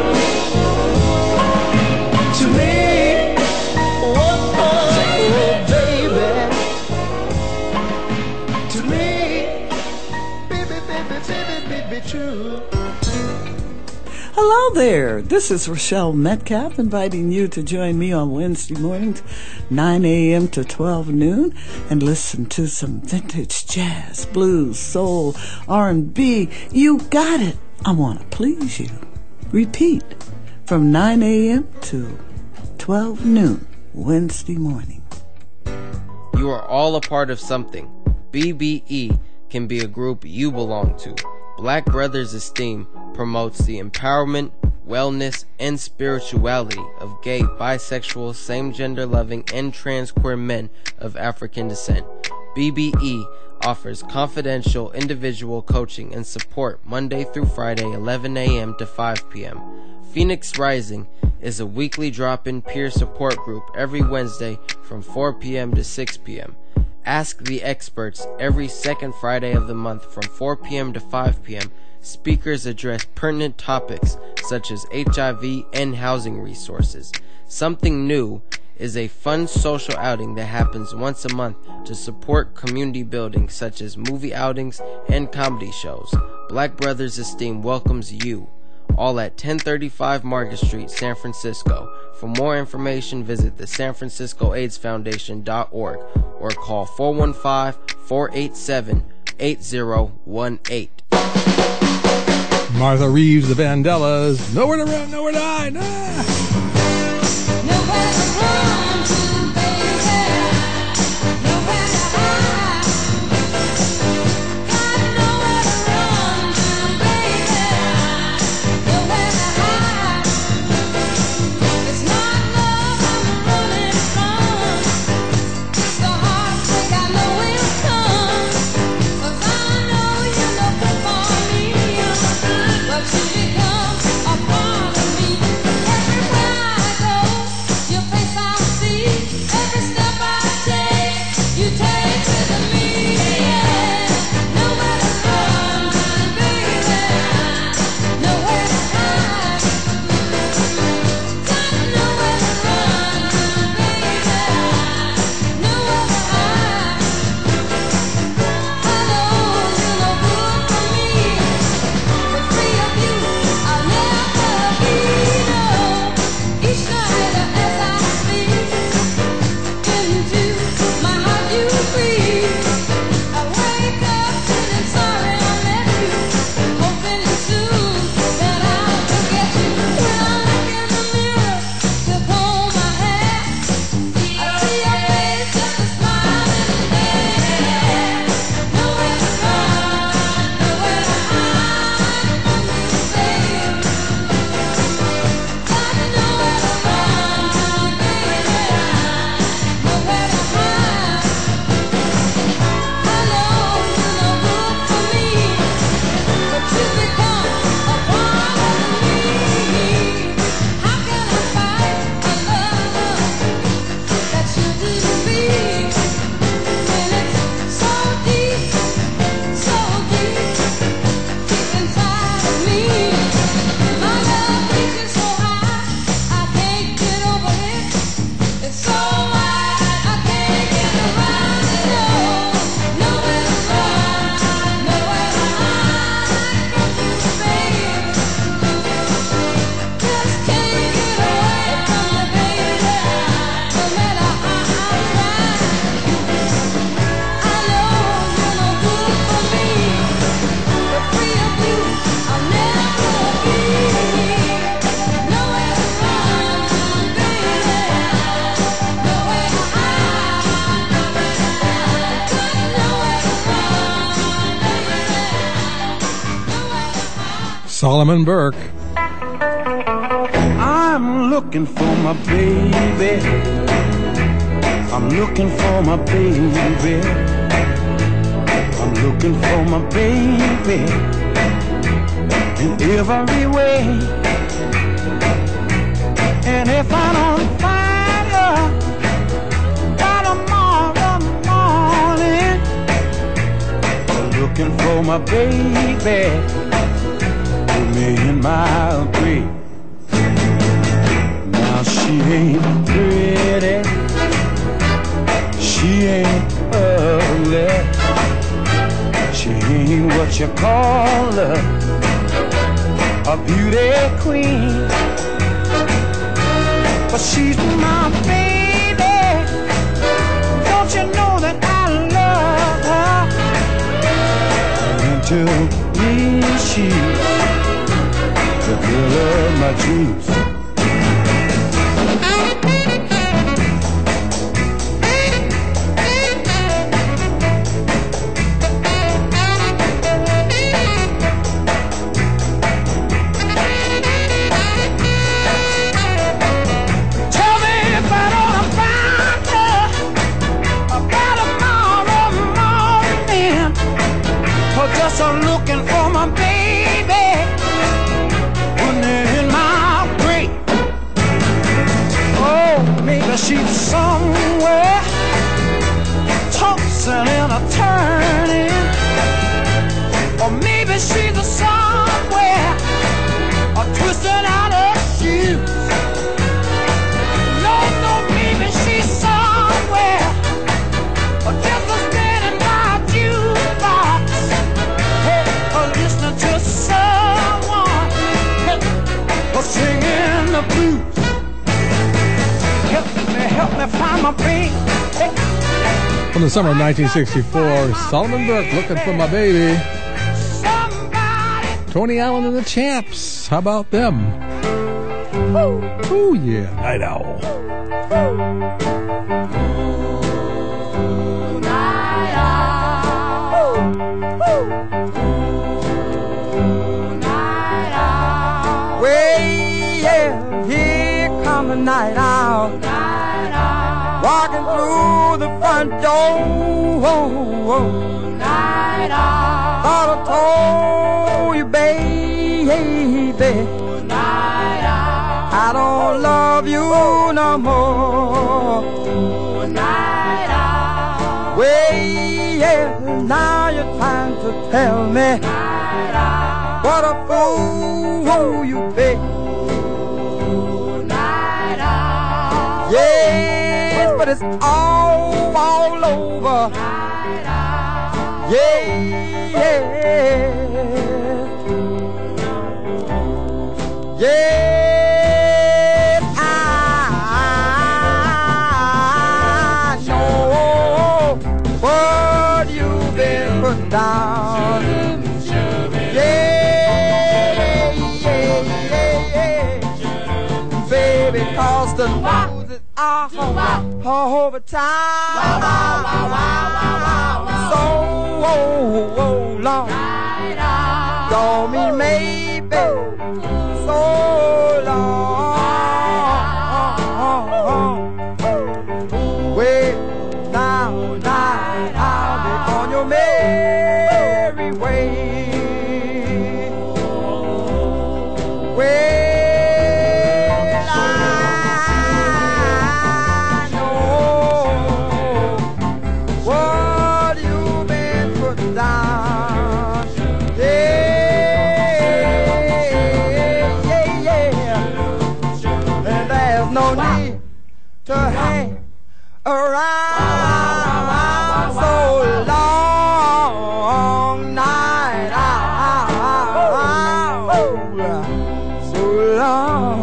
to me. Oh, oh, baby. To me. Baby, baby, baby, baby, true. Hello there. This is Rochelle Metcalf inviting you to join me on Wednesday mornings, nine a.m. to twelve noon, and listen to some vintage jazz, blues, soul, R and B. You got it. I want to please you. Repeat from nine a.m. to twelve noon, Wednesday morning. You are all a part of something. B B E can be a group you belong to. Black Brothers Esteem promotes the empowerment, wellness, and spirituality of gay, bisexual, same-gender loving, and trans queer men of African descent. B B E offers confidential individual coaching and support Monday through Friday, eleven a.m. to five p.m. Phoenix Rising is a weekly drop-in peer support group every Wednesday from four p.m. to six p.m. Ask the Experts every second Friday of the month from four p.m. to five p.m. Speakers address pertinent topics such as H I V and housing resources. Something New is a fun social outing that happens once a month to support community building such as movie outings and comedy shows. Black Brothers Esteem welcomes you. All at ten thirty-five Market Street, San Francisco. For more information, visit the San Francisco AIDS Foundation dot org or call four one five, four eight seven, eight zero one eight. Martha Reeves, the Vandellas, nowhere to run, nowhere to hide. Ah. Nowhere to run to, baby. Nowhere to hide. Got nowhere to run to, baby. Nowhere to hide. It's not love I'm running from. It's the heartbreak I know will come. 'Cause I know you're looking for me, but you become a part of me. Everywhere I go, your face I Solomon Burke. I'm looking for my baby. I'm looking for my baby. I'm looking for my baby in every way. And if I don't find her by tomorrow morning, I'm looking for my baby a million miles away. Now she ain't pretty, she ain't ugly, she ain't what you call a, a beauty queen, but she's my baby. Don't you know that I love her? And to me she's the girl of my dreams. I'm looking for my baby, putting it in my way. Oh, maybe she's somewhere, tossing and a turning, or maybe she's a somewhere, or twisting out her shoes. No, no, maybe she's somewhere, or just a standing by a jukebox. Listening to someone or singing the blues. Help me, help me find my baby. From the summer of nineteen sixty-four, Solomon Burke, Looking for My Baby. Tony Allen and the Champs, how about them? Oh yeah, Night Owl. Night Owl. Way, yeah, here come the night owl, Night Owl. walking through the front door. Night Owl. Thought I told you, baby, Night Owl. I don't love you no more. Night Owl. Way, yeah, now you're trying to tell me Night Owl. what a fool you be. Night Owl. Yes, but it's all, all over. Night Owl. Yeah, yeah. Yes, I know what you've been put down. Yeah, yeah, yeah. Baby, cause the news is all over town. So long, don't mean maybe so long. Way down, night, I'll be on your merry way. Well, I know what you've been put down. Yeah, yeah, yeah. And there's no need to hang around so long, night owl, so long.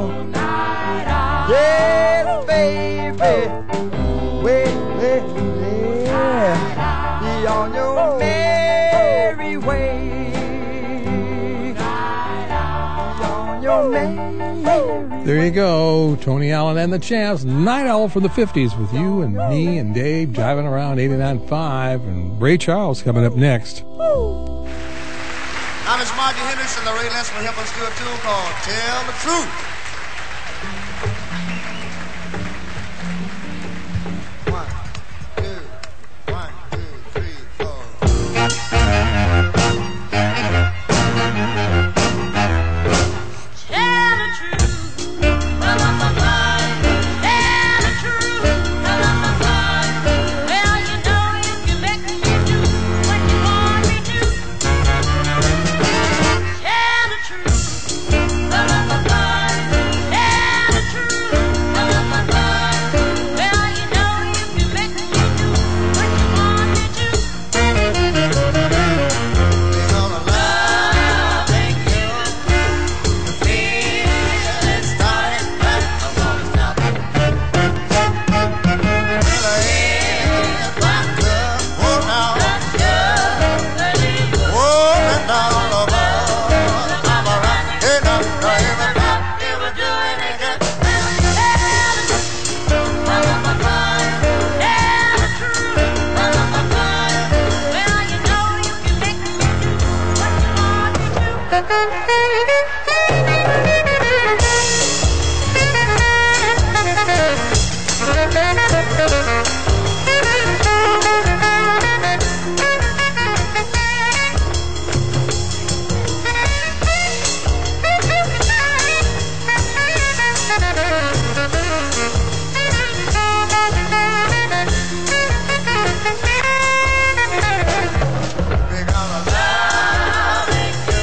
Yes, baby, wait, wait, yeah, be on your merry way, be on your merry. There you go, Tony Allen and the Champs, Night Owl from the fifties with you and me and Dave driving around eighty-nine point five, and Ray Charles coming up next. Now Miss Margie Hendricks and Lorraine Lance will help us do a tune called Tell the Truth. One, two, one, two, three, four. Tell the truth. Tell the truth. Well, you know if you make me do what you want me to. Tell the truth. Tell the truth. Well, you know if you make me do what you want me to. We're gonna love and you feel it's starting back. I'm gonna stop it. Well, I ain't got to go now. Oh, and down the ball. I'm around. Hey, no, no, ever not, ever do anything. We're gonna love and you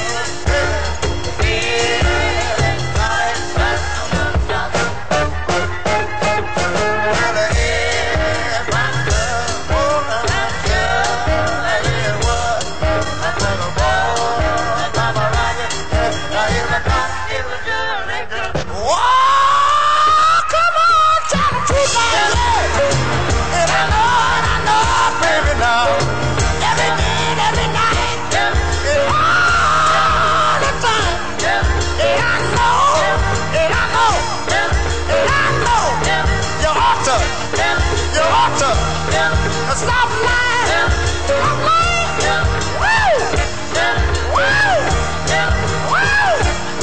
feel it's starting back. I'm gonna stop it. Well, I ain't got to go now. That is what I'm gonna roll. I'm a rocket. Now, if I got, if I do anything. Whoa, come on, tell the truth, my lady. And I know, and I know, baby, now. Every day and every night. And all the time. And I know, and I know, and I know. You ought to, you ought to stop lying. Stop lying. Woo! Woo! Woo!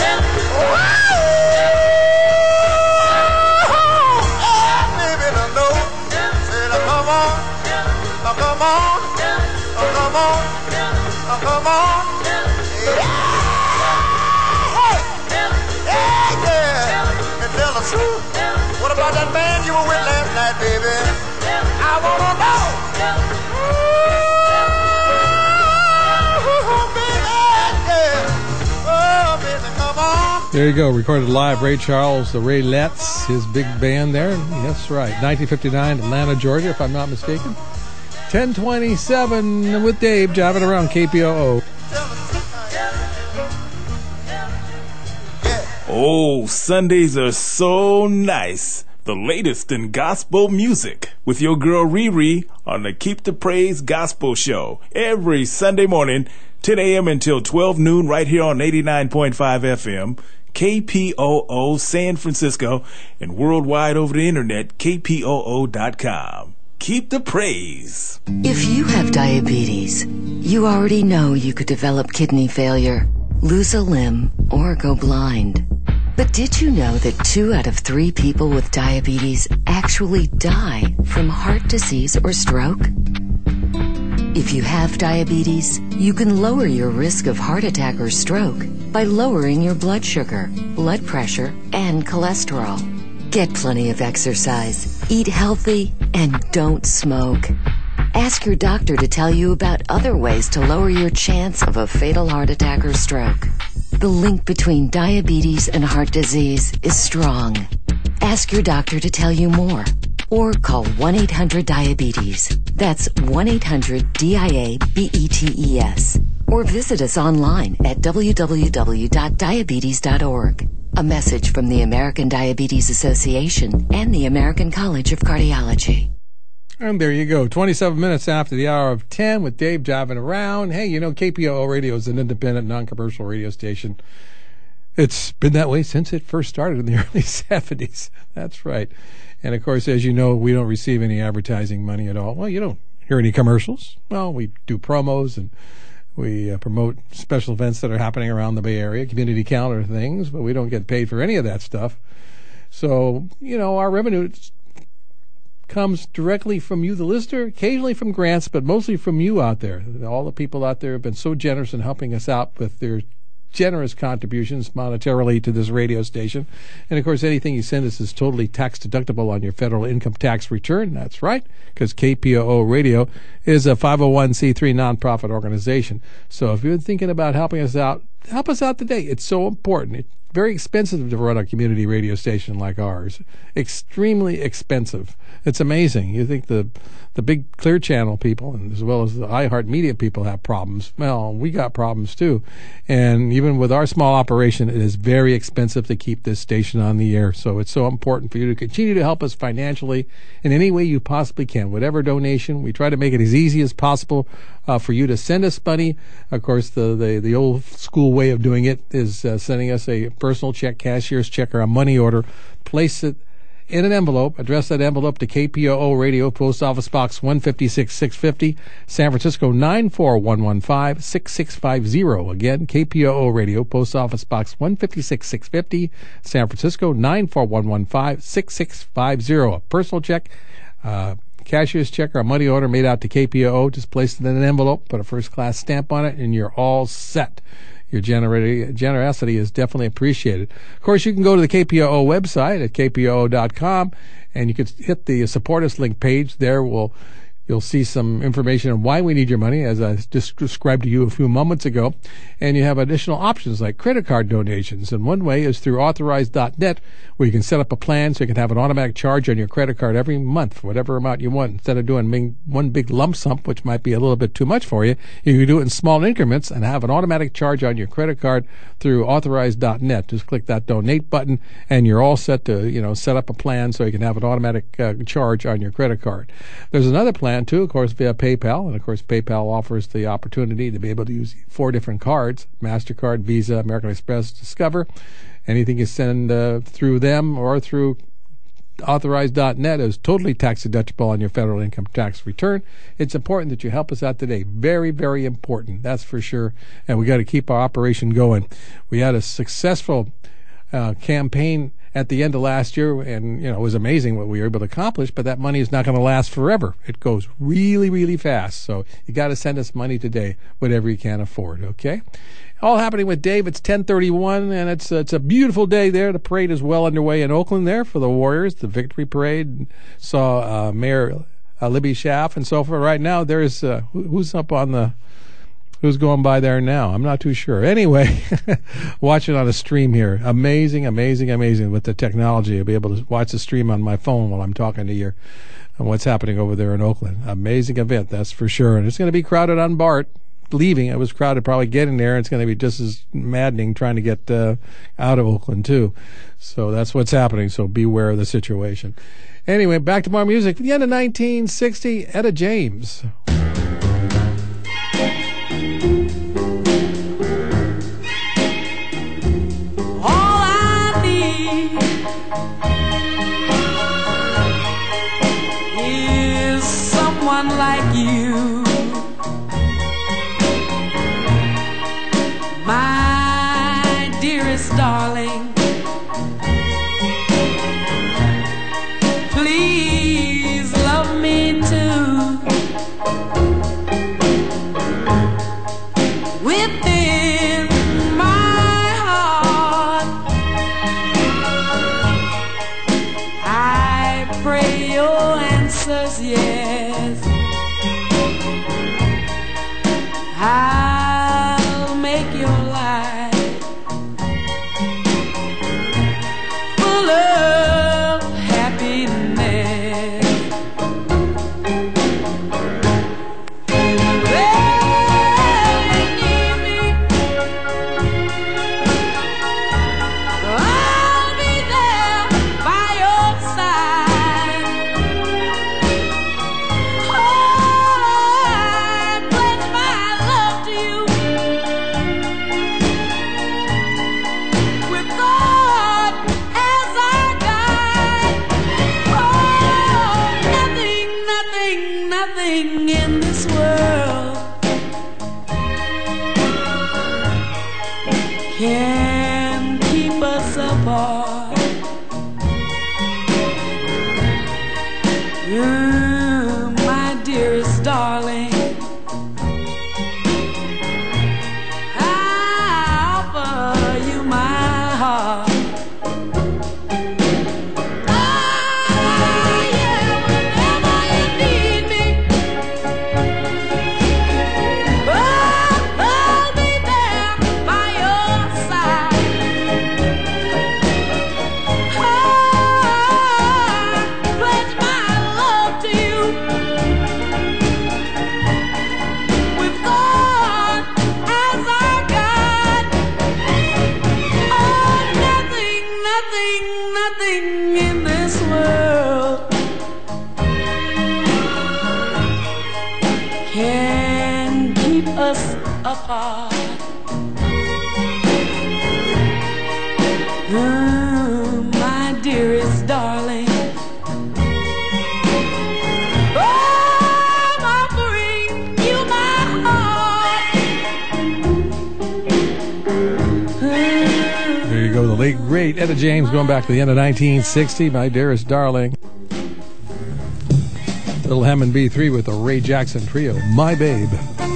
Woo! Yeah, baby, I know. Say, now, come on. Now, come on. Oh, come on. Oh, come on. Yeah. Hey. Yeah, yeah. And tell the truth. What about that man you were with last night, baby? I wanna know. Ooh, baby, yeah. Oh, baby, come on. There you go. Recorded live. Ray Charles, the Raylettes, his big band there. That's right. nineteen fifty-nine, Atlanta, Georgia, if I'm not mistaken. ten twenty-seven with Dave driving around K P O O. Oh, Sundays are so nice. The latest in gospel music with your girl Riri on the Keep the Praise Gospel Show every Sunday morning, ten a.m. until twelve noon right here on eighty-nine point five F M, K P O O San Francisco, and worldwide over the internet, K P O O dot com. Keep the praise. If you have diabetes, you already know you could develop kidney failure, lose a limb, or go blind. But did you know that two out of three people with diabetes actually die from heart disease or stroke? If you have diabetes, you can lower your risk of heart attack or stroke by lowering your blood sugar, blood pressure, and cholesterol. Get plenty of exercise, eat healthy, and don't smoke. Ask your doctor to tell you about other ways to lower your chance of a fatal heart attack or stroke. The link between diabetes and heart disease is strong. Ask your doctor to tell you more. Or call one eight hundred diabetes. That's one eight hundred D I A B E T E S. Or visit us online at w w w dot diabetes dot org. A message from the American Diabetes Association and the American College of Cardiology. And there you go, twenty-seven minutes after the hour of ten with Dave driving around. Hey, you know, K P O O Radio is an independent, non-commercial radio station. It's been that way since it first started in the early seventies. That's right. And, of course, as you know, we don't receive any advertising money at all. Well, you don't hear any commercials. Well, we do promos, and We uh, promote special events that are happening around the Bay Area, community calendar things, but we don't get paid for any of that stuff. So, you know, our revenue comes directly from you, the listener, occasionally from grants, but mostly from you out there. All the people out there have been so generous in helping us out with their generous contributions monetarily to this radio station. And, of course, anything you send us is totally tax deductible on your federal income tax return. That's right, because K P O O Radio is a five oh one c three nonprofit organization. So if you're thinking about helping us out, help us out today. It's so important. It's very expensive to run a community radio station like ours. Extremely expensive. It's amazing. You think the the big Clear Channel people, and as well as the iHeartMedia people, have problems. Well, we got problems too. And even with our small operation, it is very expensive to keep this station on the air. So it's so important for you to continue to help us financially in any way you possibly can. Whatever donation, we try to make it as easy as possible uh, for you to send us money. Of course, the, the, the old school way of doing it is uh, sending us a personal check, cashier's check, or a money order. Place it in an envelope. Address that envelope to K P O O Radio, Post Office Box one fifty-six, six fifty, San Francisco nine four one one five, six six five zero. Again, K P O O Radio, Post Office Box one fifty-six, six fifty, San Francisco nine four one one five, six six five zero. A personal check, uh, cashier's check, or a money order made out to K P O O. Just place it in an envelope, put a first-class stamp on it, and you're all set. Your gener- generosity is definitely appreciated. Of course, you can go to the K P O O website at K P O O dot com, and you can hit the Support Us link page. There will You'll see some information on why we need your money, as I just described to you a few moments ago. And you have additional options like credit card donations. And one way is through Authorize dot net, where you can set up a plan so you can have an automatic charge on your credit card every month for whatever amount you want. Instead of doing one big lump sum, which might be a little bit too much for you, you can do it in small increments and have an automatic charge on your credit card through Authorize dot net. Just click that donate button, and you're all set to, you know, set up a plan so you can have an automatic uh, charge on your credit card. There's another plan too, of course, via PayPal. And, of course, PayPal offers the opportunity to be able to use four different cards: MasterCard, Visa, American Express, Discover. Anything you send uh, through them or through Authorize dot net is totally tax deductible on your federal income tax return. It's important that you help us out today. Very, very important. That's for sure. And we got to keep our operation going. We had a successful uh, campaign at the end of last year, and you know it was amazing what we were able to accomplish, but that money is not going to last forever. It goes really, really fast. So you got to send us money today, whatever you can afford, okay? All happening with Dave. It's ten thirty-one, and it's, uh, it's a beautiful day there. The parade is well underway in Oakland there for the Warriors, the Victory Parade. Saw uh, Mayor uh, Libby Schaaf and so forth. Right now, there's, uh, who's up on the... Who's going by there now? I'm not too sure. Anyway, watch it on a stream here. Amazing, amazing, amazing with the technology. I'll be able to watch the stream on my phone while I'm talking to you and what's happening over there in Oakland. Amazing event, that's for sure. And it's going to be crowded on BART. Leaving, it was crowded probably getting there. It's going to be just as maddening trying to get uh, out of Oakland, too. So that's what's happening. So beware of the situation. Anyway, back to more music. At the end of nineteen sixty, Etta James. Like you, my dearest darling, please love me too. Within my heart, I pray your answer's yes. I'll make your life full of happiness. When you need me, I'll be there by your side. I pledge my love to you. With God as our guide. Oh, my dearest darling. Oh, my Marie, you my heart. There you go, the late, great Etta James, going back to the end of nineteen sixty, My Dearest Darling. Little Hammond B three with the Ray Jackson Trio, My Babe.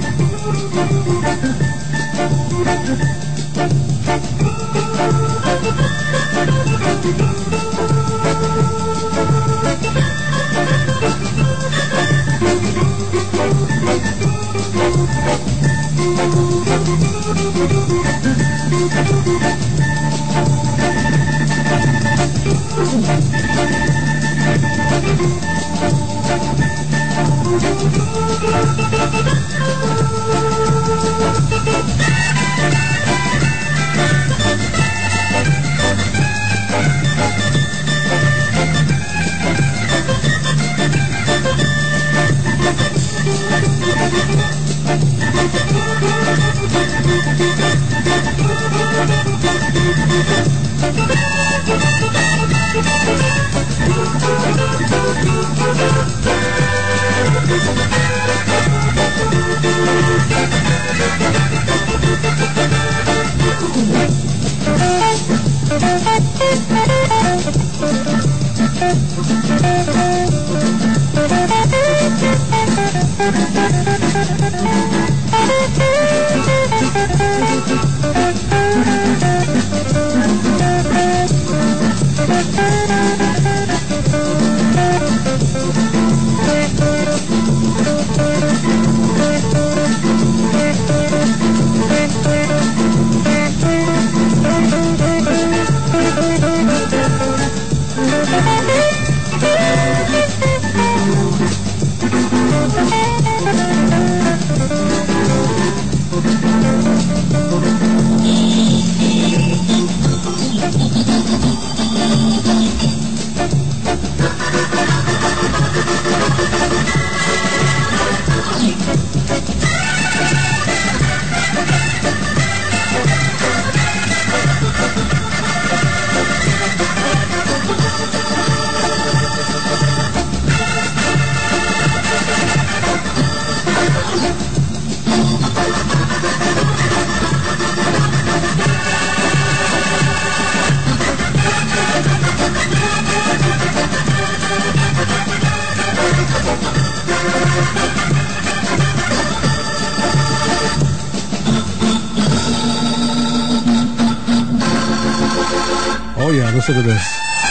Oh yeah, listen to this.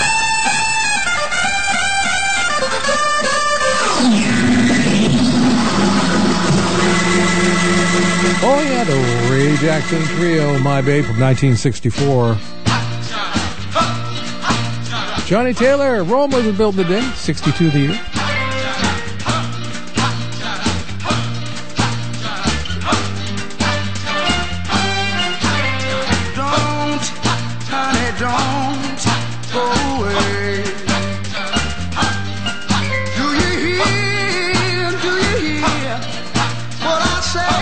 Oh yeah, the Ray Jackson Trio, My Babe from nineteen sixty-four. Johnny Taylor, Rome was built today, sixty-two the year. Don't, honey, don't go away. Do you hear, do you hear what I say?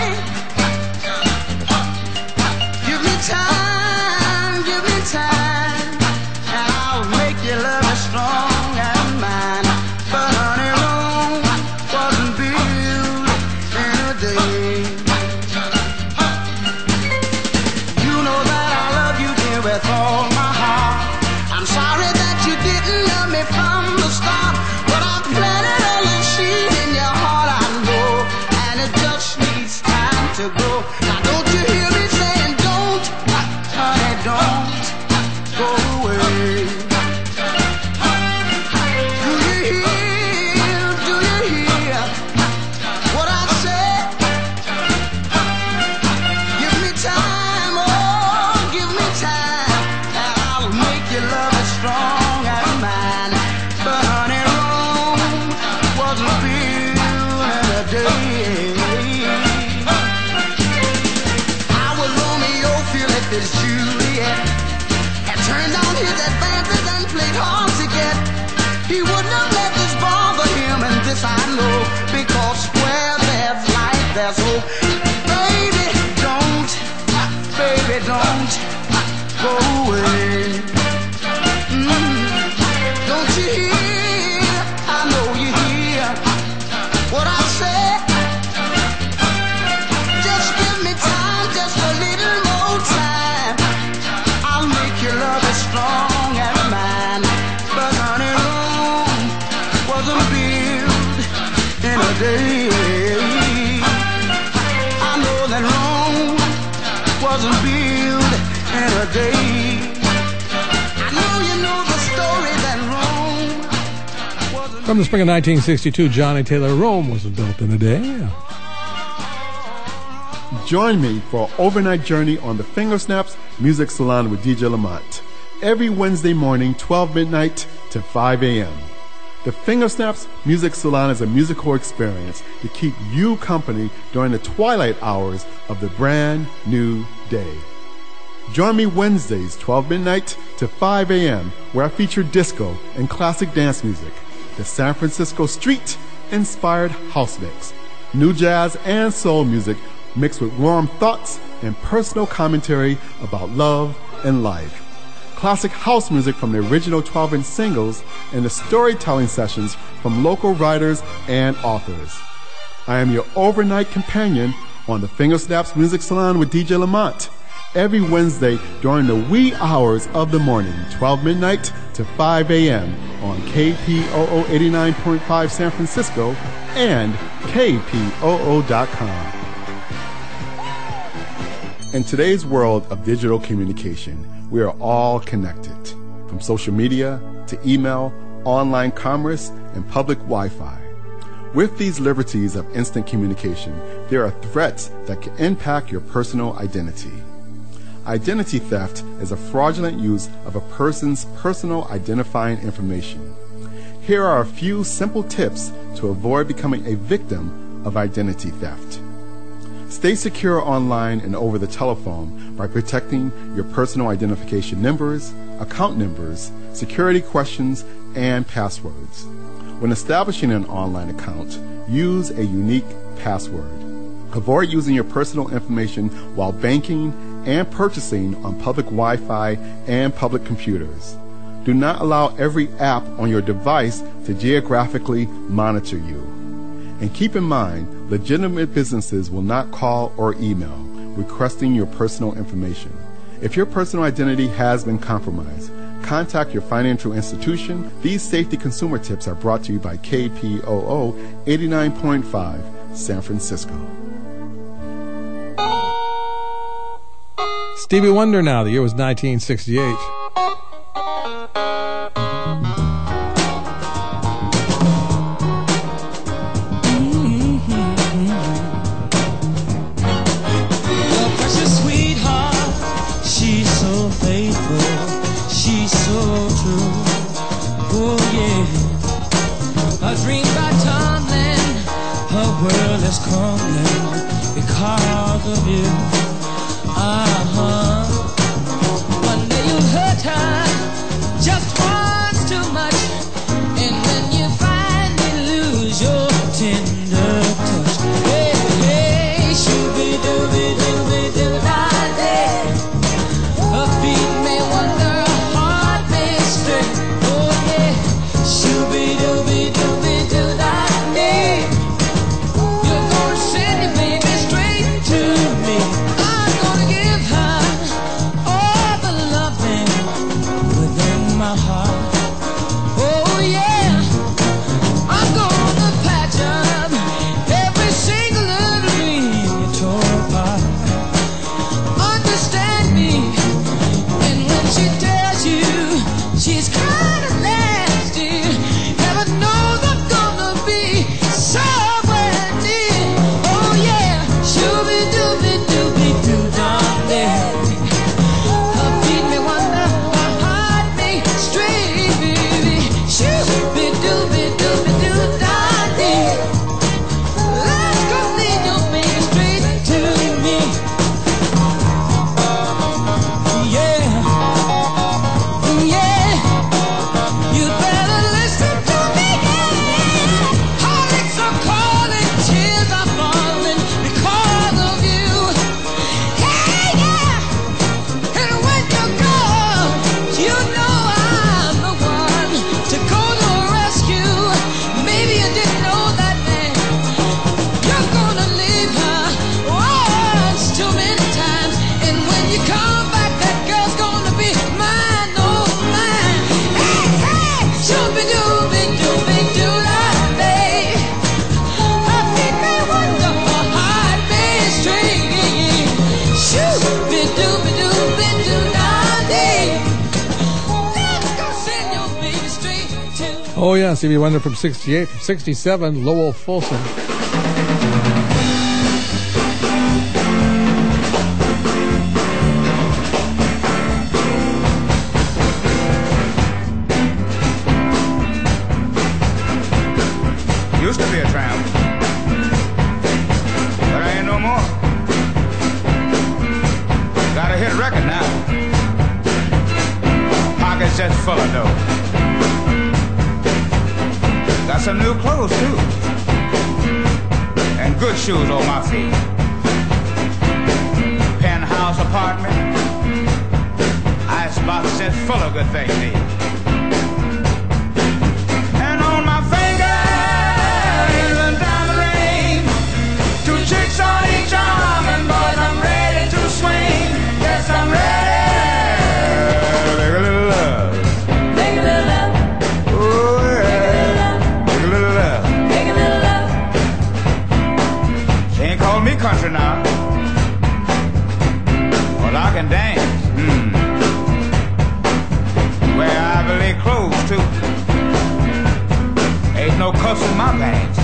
Give me time, give me time, and I'll make you love me strong and mine. But honey, Rome wasn't built in a day. You know that I love you, dear, with all my heart. I'm sorry that you didn't love me from the start, but I've planted a little seed in your heart, I know, and it just needs time to grow. Now don't you hear me saying don't, honey, don't go away. Do you hear, do you hear what I said? Give me time, oh, give me time, and I'll make your love as strong as mine. But honey, Rome wasn't built in a day. How will Romeo feel if it's Juliet had turned on his advances and played hard to get? He wouldn't have let this bother him, and this I know, because where there's life, there's hope. Baby, don't, baby, don't go away. love as strong as mine. But honey, Rome wasn't built in a day. I know that Rome wasn't built in a day. I know you know the story that Rome wasn't. From the spring of nineteen sixty-two, Johnny Taylor, Rome wasn't built in a day. Join me for an overnight journey on the Fingersnaps Music Salon with D J Lamont. Every Wednesday morning, twelve midnight to five a.m. The Fingersnaps Music Salon is a musical experience to keep you company during the twilight hours of the brand new day. Join me Wednesdays, twelve midnight to five a.m., where I feature disco and classic dance music, the San Francisco street-inspired house mix, new jazz and soul music mixed with warm thoughts and personal commentary about love and life. Classic house music from the original twelve-inch singles and the storytelling sessions from local writers and authors. I am your overnight companion on the Fingersnaps Music Salon with D J Lamont. Every Wednesday during the wee hours of the morning, twelve midnight to five a.m. on K P O O eighty-nine point five San Francisco and K P O O dot com. In today's world of digital communication, we are all connected, from social media to email, online commerce, and public Wi-Fi. With these liberties of instant communication, there are threats that can impact your personal identity. Identity theft is a fraudulent use of a person's personal identifying information. Here are a few simple tips to avoid becoming a victim of identity theft. Stay secure online and over the telephone by protecting your personal identification numbers, account numbers, security questions, and passwords. When establishing an online account, use a unique password. Avoid using your personal information while banking and purchasing on public Wi-Fi and public computers. Do not allow every app on your device to geographically monitor you. And keep in mind, legitimate businesses will not call or email requesting your personal information. If your personal identity has been compromised, contact your financial institution. These safety consumer tips are brought to you by K P O O eighty-nine point five San Francisco. Stevie Wonder now. The year was nineteen sixty-eight. Because of you, uh-huh. One day you hurt her just once too much, and then you finally lose your tender touch. Hey, hey, shooby-dooby-dooby-doo-da-day. A feet may wander, a heart may stray. Oh yeah, shooby-dooby-dooby-doo-da-day. You're gonna send your baby straight to me. Oh, yeah, Stevie Wonder from sixty-eight. From sixty-seven, Lowell Fulson. Used to be a tramp, but I ain't no more. Got a hit record now. Pockets just full of dough. Got some new clothes too, and good shoes on my feet. Penthouse apartment, icebox just full of good things to eat. And on my finger is a diamond ring, two chicks on each arm, and boys, I'm ready to swing. Yes, I'm ready. Make a little love. Make a little love. Oh yeah. Make a little love. Make a little love. She ain't calling me country now. Well, I can dance. Hmm. Wear Ivory clothes too. Ain't no cuffs in my pants.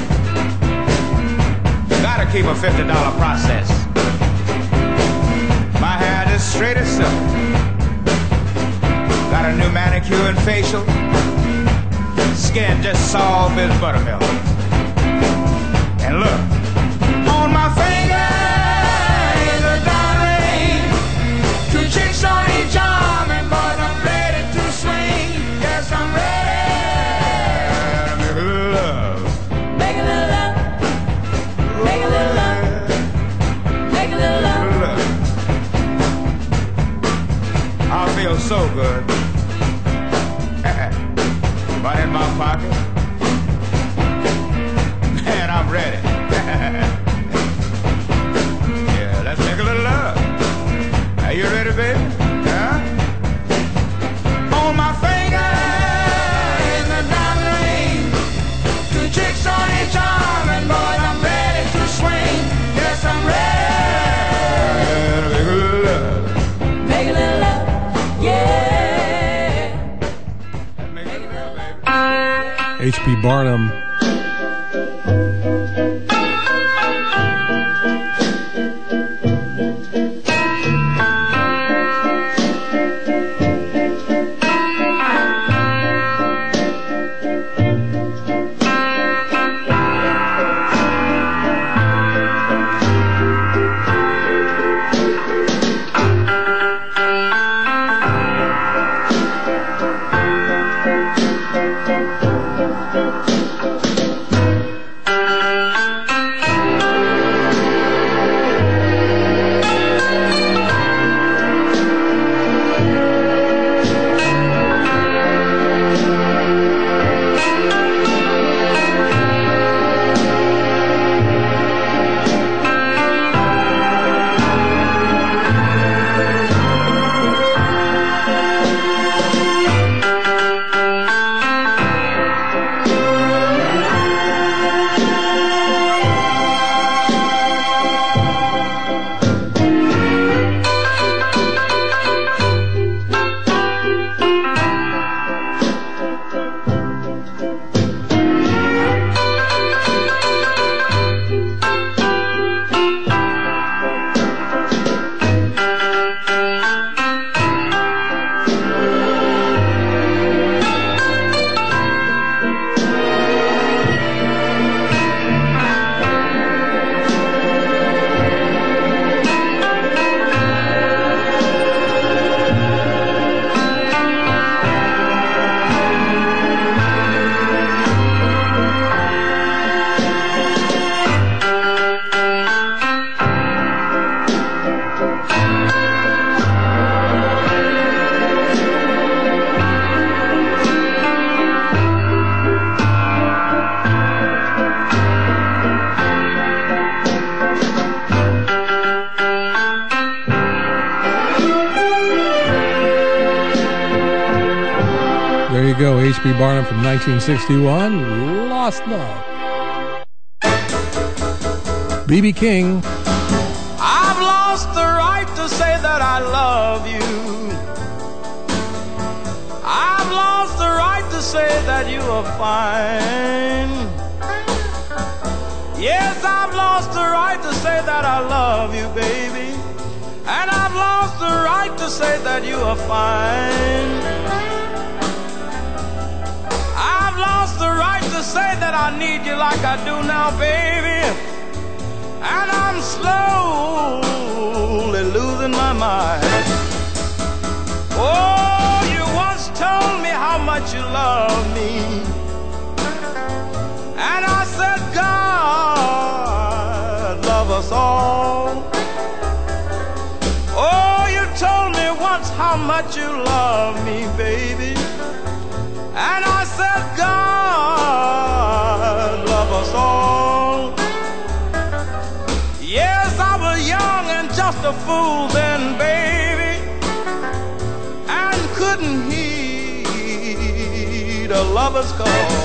Gotta keep a fifty dollar process. My hair is straight as silk. Got a new manicure and facial. Skin just soft as buttermilk. And look, on my finger is a diamond ring. Two chicks on each arm, and boys, I'm ready to swing. Yes, I'm ready. Make a little love. Make a little love. Make a little love. Make a little love. I feel so good. Money in my pocket. Man, I'm ready. Yeah, let's make a little love. Are you ready, baby? Huh? On my finger is a diamond ring. Two chicks on each arm, and boys, I'm ready to swing. Yes, I'm ready. Make a little love. Make a little love. Yeah. H P Barnum. There you go, H B Barnum from nineteen sixty-one, Lost Love. B B King. I've lost the right to say that I love you. I've lost the right to say that you are fine. Yes, I've lost the right to say that I love you, baby. And I've lost the right to say that you are fine. I've lost the right to say that I need you like I do now, baby. And I'm slowly losing my mind. Oh, you once told me how much you love me. And I said, God, love us all. Oh, you told me once how much you love me, baby. And I said, God, love us all. Yes, I was young and just a fool then, baby, and couldn't heed a lover's call.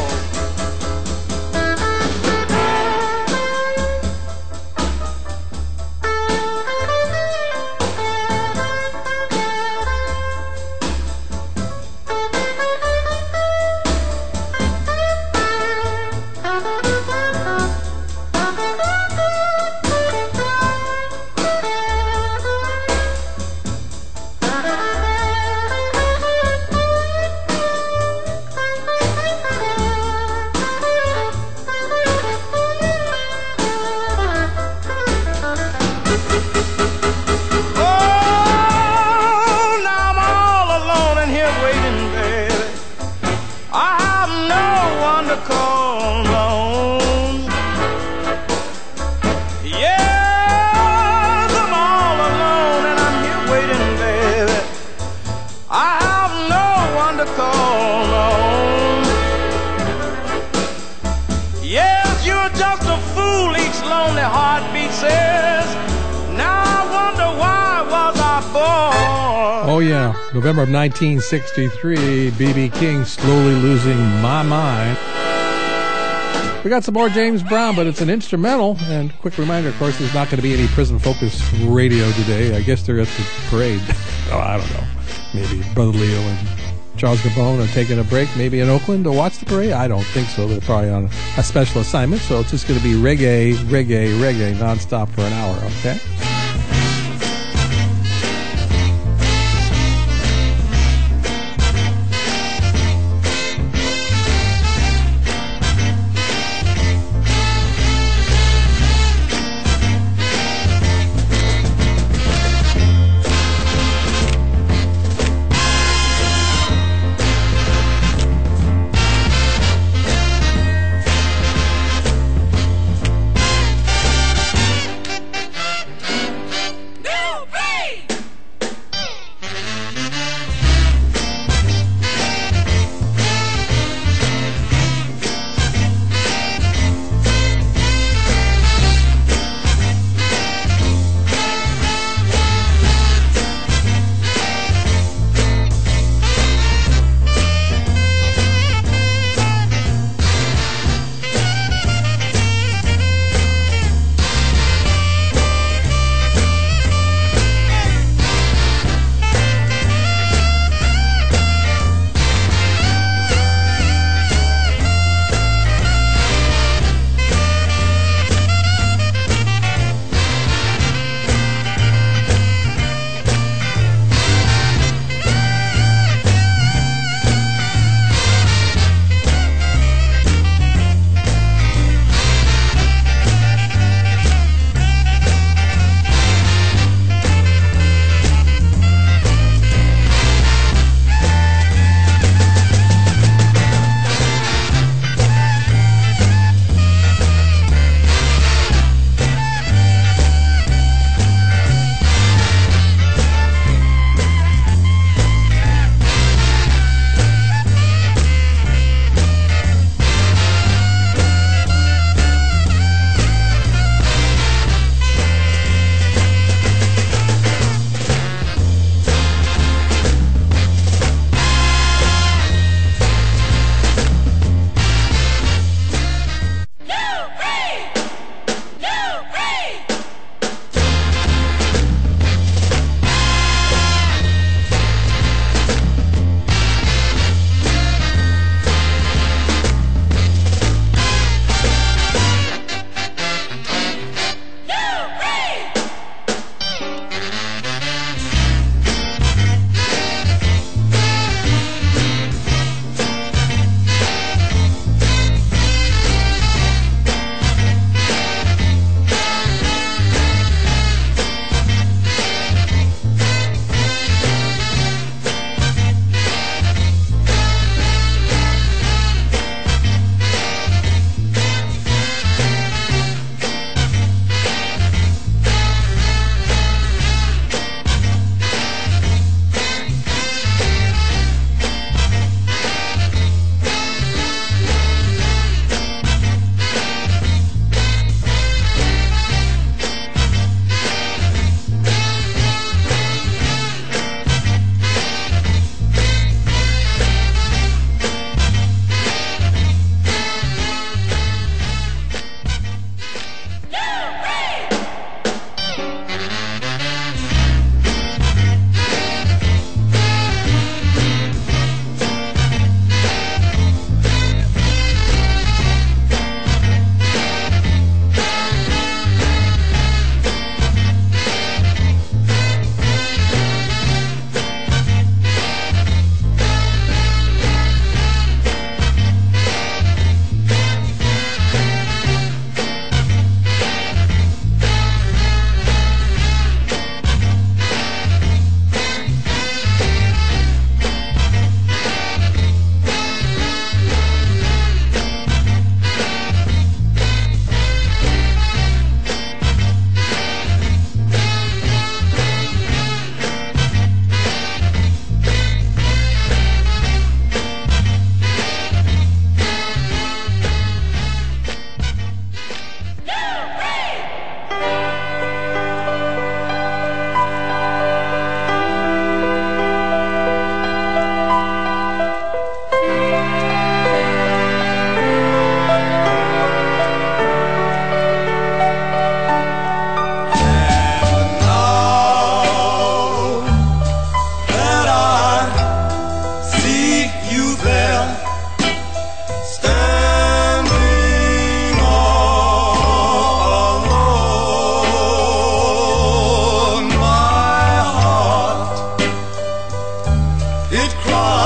Oh, yeah. November of nineteen sixty-three, B B King, Slowly Losing My Mind. We got some more James Brown, but it's an instrumental. And quick reminder, of course, there's not going to be any Prison Focus radio today. I guess they're at the parade. Oh, I don't know. Maybe Brother Leo and Charles Gabon are taking a break, maybe in Oakland to watch the parade. I don't think so. They're probably on a special assignment. So it's just going to be reggae, reggae, reggae nonstop for an hour, okay?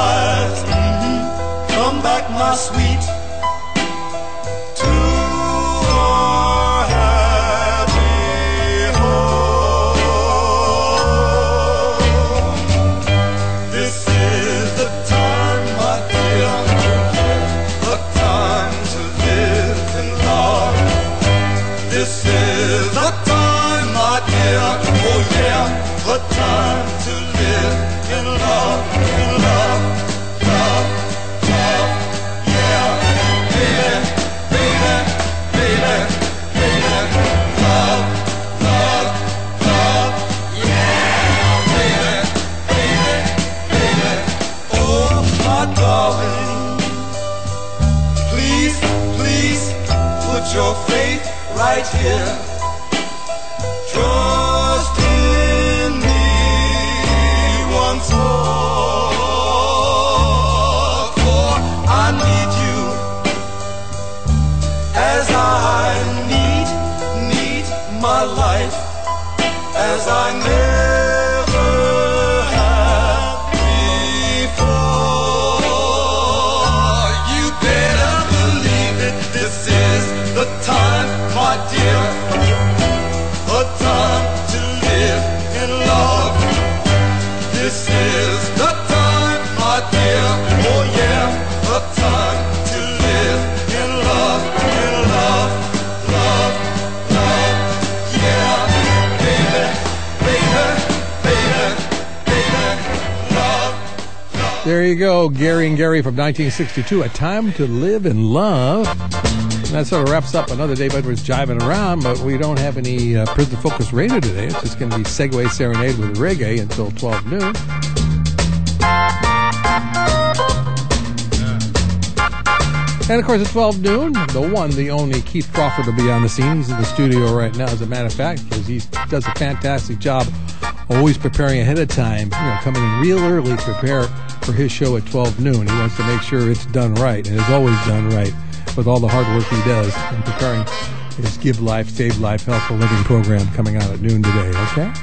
eyes. Mm-hmm. Come back, my sweet, to our happy home. This is the time, my dear, the time to live in love. This is the time, my dear, oh yeah, the time to live in love, in love, love, love, yeah, baby, baby, baby, baby, love, love, love, yeah, baby, baby, baby, oh my darling, please, please put your faith right here. Trust in me once more, for I need you as I need, need my life as I never have before. You better believe it, this is the time, my dear, the time to live in love. This is the time, my dear, oh yeah, the time to live in love, in love, love, love, yeah, baby, baby, baby, baby, love. There you go, Gary and Gary from nineteen sixty-two, A Time to Live in Love. And that sort of wraps up another Dave Edwards Jiving Around, but we don't have any uh, Prison Focus Radio today. It's just going to be Segway Serenade with reggae until twelve noon. And, of course, at twelve noon, the one, the only Keith Crawford will be on the scene. He's in the studio right now, as a matter of fact, because he does a fantastic job always preparing ahead of time, you know, coming in real early to prepare for his show at twelve noon. He wants to make sure it's done right, and it's always done right, with all the hard work he does in preparing his Give Life, Save Life, Healthful Living program coming out at noon today, okay?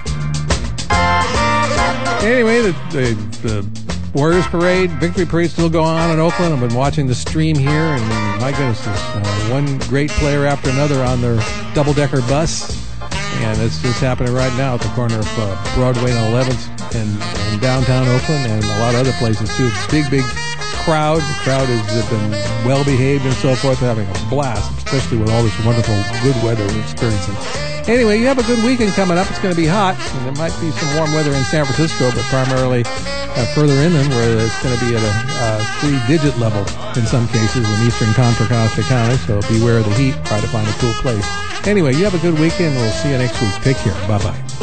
Anyway, the, the, the Warriors Parade, Victory Parade still going on in Oakland. I've been watching the stream here, and my goodness, there's uh, one great player after another on their double-decker bus, and it's just happening right now at the corner of uh, Broadway and eleventh in, in downtown Oakland, and a lot of other places too. Big, big crowd. The crowd has been well behaved and so forth. They're having a blast, especially with all this wonderful good weather we're experiencing. Anyway, you have a good weekend coming up. It's going to be hot, and there might be some warm weather in San Francisco, but primarily uh, further inland, where it's going to be at a uh, three-digit level in some cases in eastern Contra Costa County. So beware of the heat. Try to find a cool place. Anyway, you have a good weekend. We'll see you next week. Take care. Bye bye.